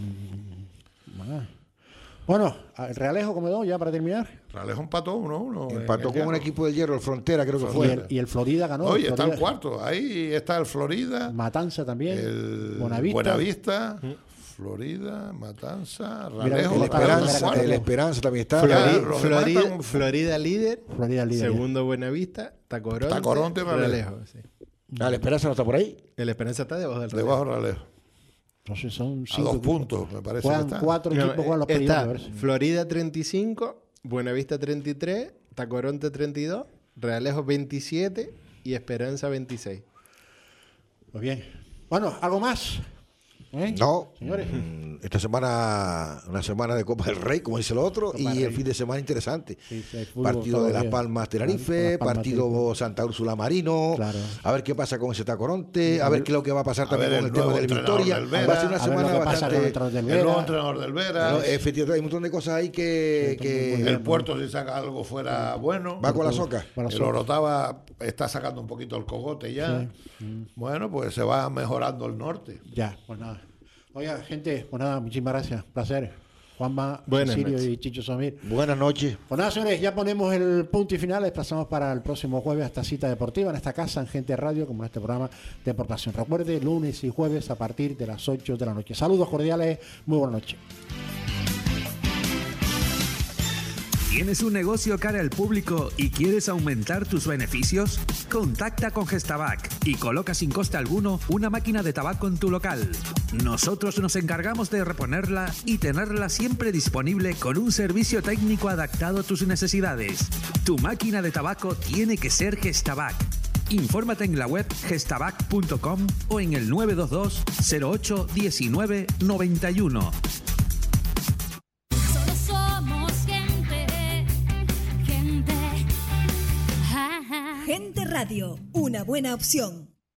Speaker 3: Ah. Bueno, el Realejo, como no, ya para terminar.
Speaker 4: Ralejo empató uno uno.
Speaker 5: Empató
Speaker 4: en el
Speaker 5: con un
Speaker 4: Hierro.
Speaker 5: equipo del Hierro, el Frontera, creo que
Speaker 3: Y
Speaker 5: fue.
Speaker 3: el, y el Florida ganó.
Speaker 4: Oye,
Speaker 3: el
Speaker 4: está el
Speaker 3: Florida-
Speaker 4: cuarto. Ahí está el Florida,
Speaker 3: Matanza también.
Speaker 4: el
Speaker 3: Buenavista.
Speaker 4: Buenavista, Florida, Matanza,
Speaker 3: Mira,
Speaker 4: Ralejo.
Speaker 3: el
Speaker 5: El
Speaker 3: está
Speaker 5: Esperanza,
Speaker 3: Esperanza,
Speaker 5: el
Speaker 3: cuarto.
Speaker 5: Esperanza también está.
Speaker 4: Florida.
Speaker 6: Florida,
Speaker 4: los demás
Speaker 6: Florida,
Speaker 4: están-
Speaker 6: Florida líder,
Speaker 3: Florida líder.
Speaker 6: segundo Buenavista, Tacoronte,
Speaker 4: Tacoronte y Ralejo.
Speaker 6: sí.
Speaker 5: Ah, el Esperanza no está por ahí.
Speaker 6: El Esperanza está debajo del Ralejo.
Speaker 4: Debajo Ralejo.
Speaker 3: Entonces son
Speaker 4: A
Speaker 3: cinco
Speaker 4: dos
Speaker 3: equipos.
Speaker 4: puntos, me parece que
Speaker 3: Juegan
Speaker 4: está.
Speaker 3: cuatro
Speaker 6: No,
Speaker 3: equipos, juegan los
Speaker 6: está
Speaker 3: playoffs, a ver si-
Speaker 6: Florida treinta y cinco, Buenavista treinta y tres, Tacoronte treinta y dos, Realejo veintisiete y Esperanza veintiséis.
Speaker 3: Pues bien. Bueno, ¿algo más? ¿Eh?
Speaker 5: No,
Speaker 3: Señores.
Speaker 5: mm, esta semana, una semana de Copa del Rey, como dice el otro,
Speaker 3: Copa
Speaker 5: y
Speaker 3: del
Speaker 5: el
Speaker 3: Rey.
Speaker 5: fin de semana interesante.
Speaker 3: Sí, sí, hay fútbol
Speaker 5: Partido
Speaker 3: todos
Speaker 5: de
Speaker 3: los
Speaker 5: Las
Speaker 3: días.
Speaker 5: Palmas Tenerife,
Speaker 3: Las Palmas
Speaker 5: partido
Speaker 3: Tenerife.
Speaker 5: Santa Úrsula Marino,
Speaker 3: Claro.
Speaker 5: a ver qué pasa con ese Tacoronte, a ver qué es lo que va a pasar
Speaker 4: A
Speaker 5: también
Speaker 4: ver
Speaker 5: con
Speaker 4: el
Speaker 5: el tema
Speaker 4: nuevo
Speaker 5: del
Speaker 4: entrenador
Speaker 5: Victoria.
Speaker 4: del Vera,
Speaker 5: Va a ser una
Speaker 3: a ver lo
Speaker 5: semana
Speaker 3: que pasa con el
Speaker 5: bastante...
Speaker 3: entrenador del
Speaker 4: El nuevo
Speaker 3: Vera.
Speaker 4: entrenador del Vera.
Speaker 5: No, efectivamente, hay un montón de cosas ahí que, que
Speaker 4: El Puerto, si saca algo fuera bueno.
Speaker 5: va con la soca.
Speaker 3: Para
Speaker 4: El
Speaker 3: nosotros.
Speaker 4: Orotava está sacando un poquito el cogote ya. Bueno, pues se va mejorando el norte.
Speaker 3: Ya, pues nada. Oiga, gente, pues nada, muchísimas gracias. Placer. Juanma,
Speaker 6: Buenas
Speaker 3: Cecilio
Speaker 6: noches.
Speaker 3: y Chicho Somir.
Speaker 5: Buenas noches.
Speaker 3: Pues nada, señores, ya ponemos el punto y final. Desplazamos para el próximo jueves esta cita deportiva en esta casa, en Gente Radio, como en este programa de Deportación. Recuerde, lunes y jueves a partir de las ocho de la noche. Saludos cordiales, muy buenas noches.
Speaker 1: ¿Tienes un negocio cara al público y quieres aumentar tus beneficios? Contacta con Gestabac y coloca sin coste alguno una máquina de tabaco en tu local. Nosotros nos encargamos de reponerla y tenerla siempre disponible con un servicio técnico adaptado a tus necesidades. Tu máquina de tabaco tiene que ser Gestabac. Infórmate en la web gestabac punto com o en el nueve dos dos cero ocho diecinueve noventa y uno.
Speaker 7: Solo somos gente, gente. Ja, ja.
Speaker 2: Gente Radio, una buena opción.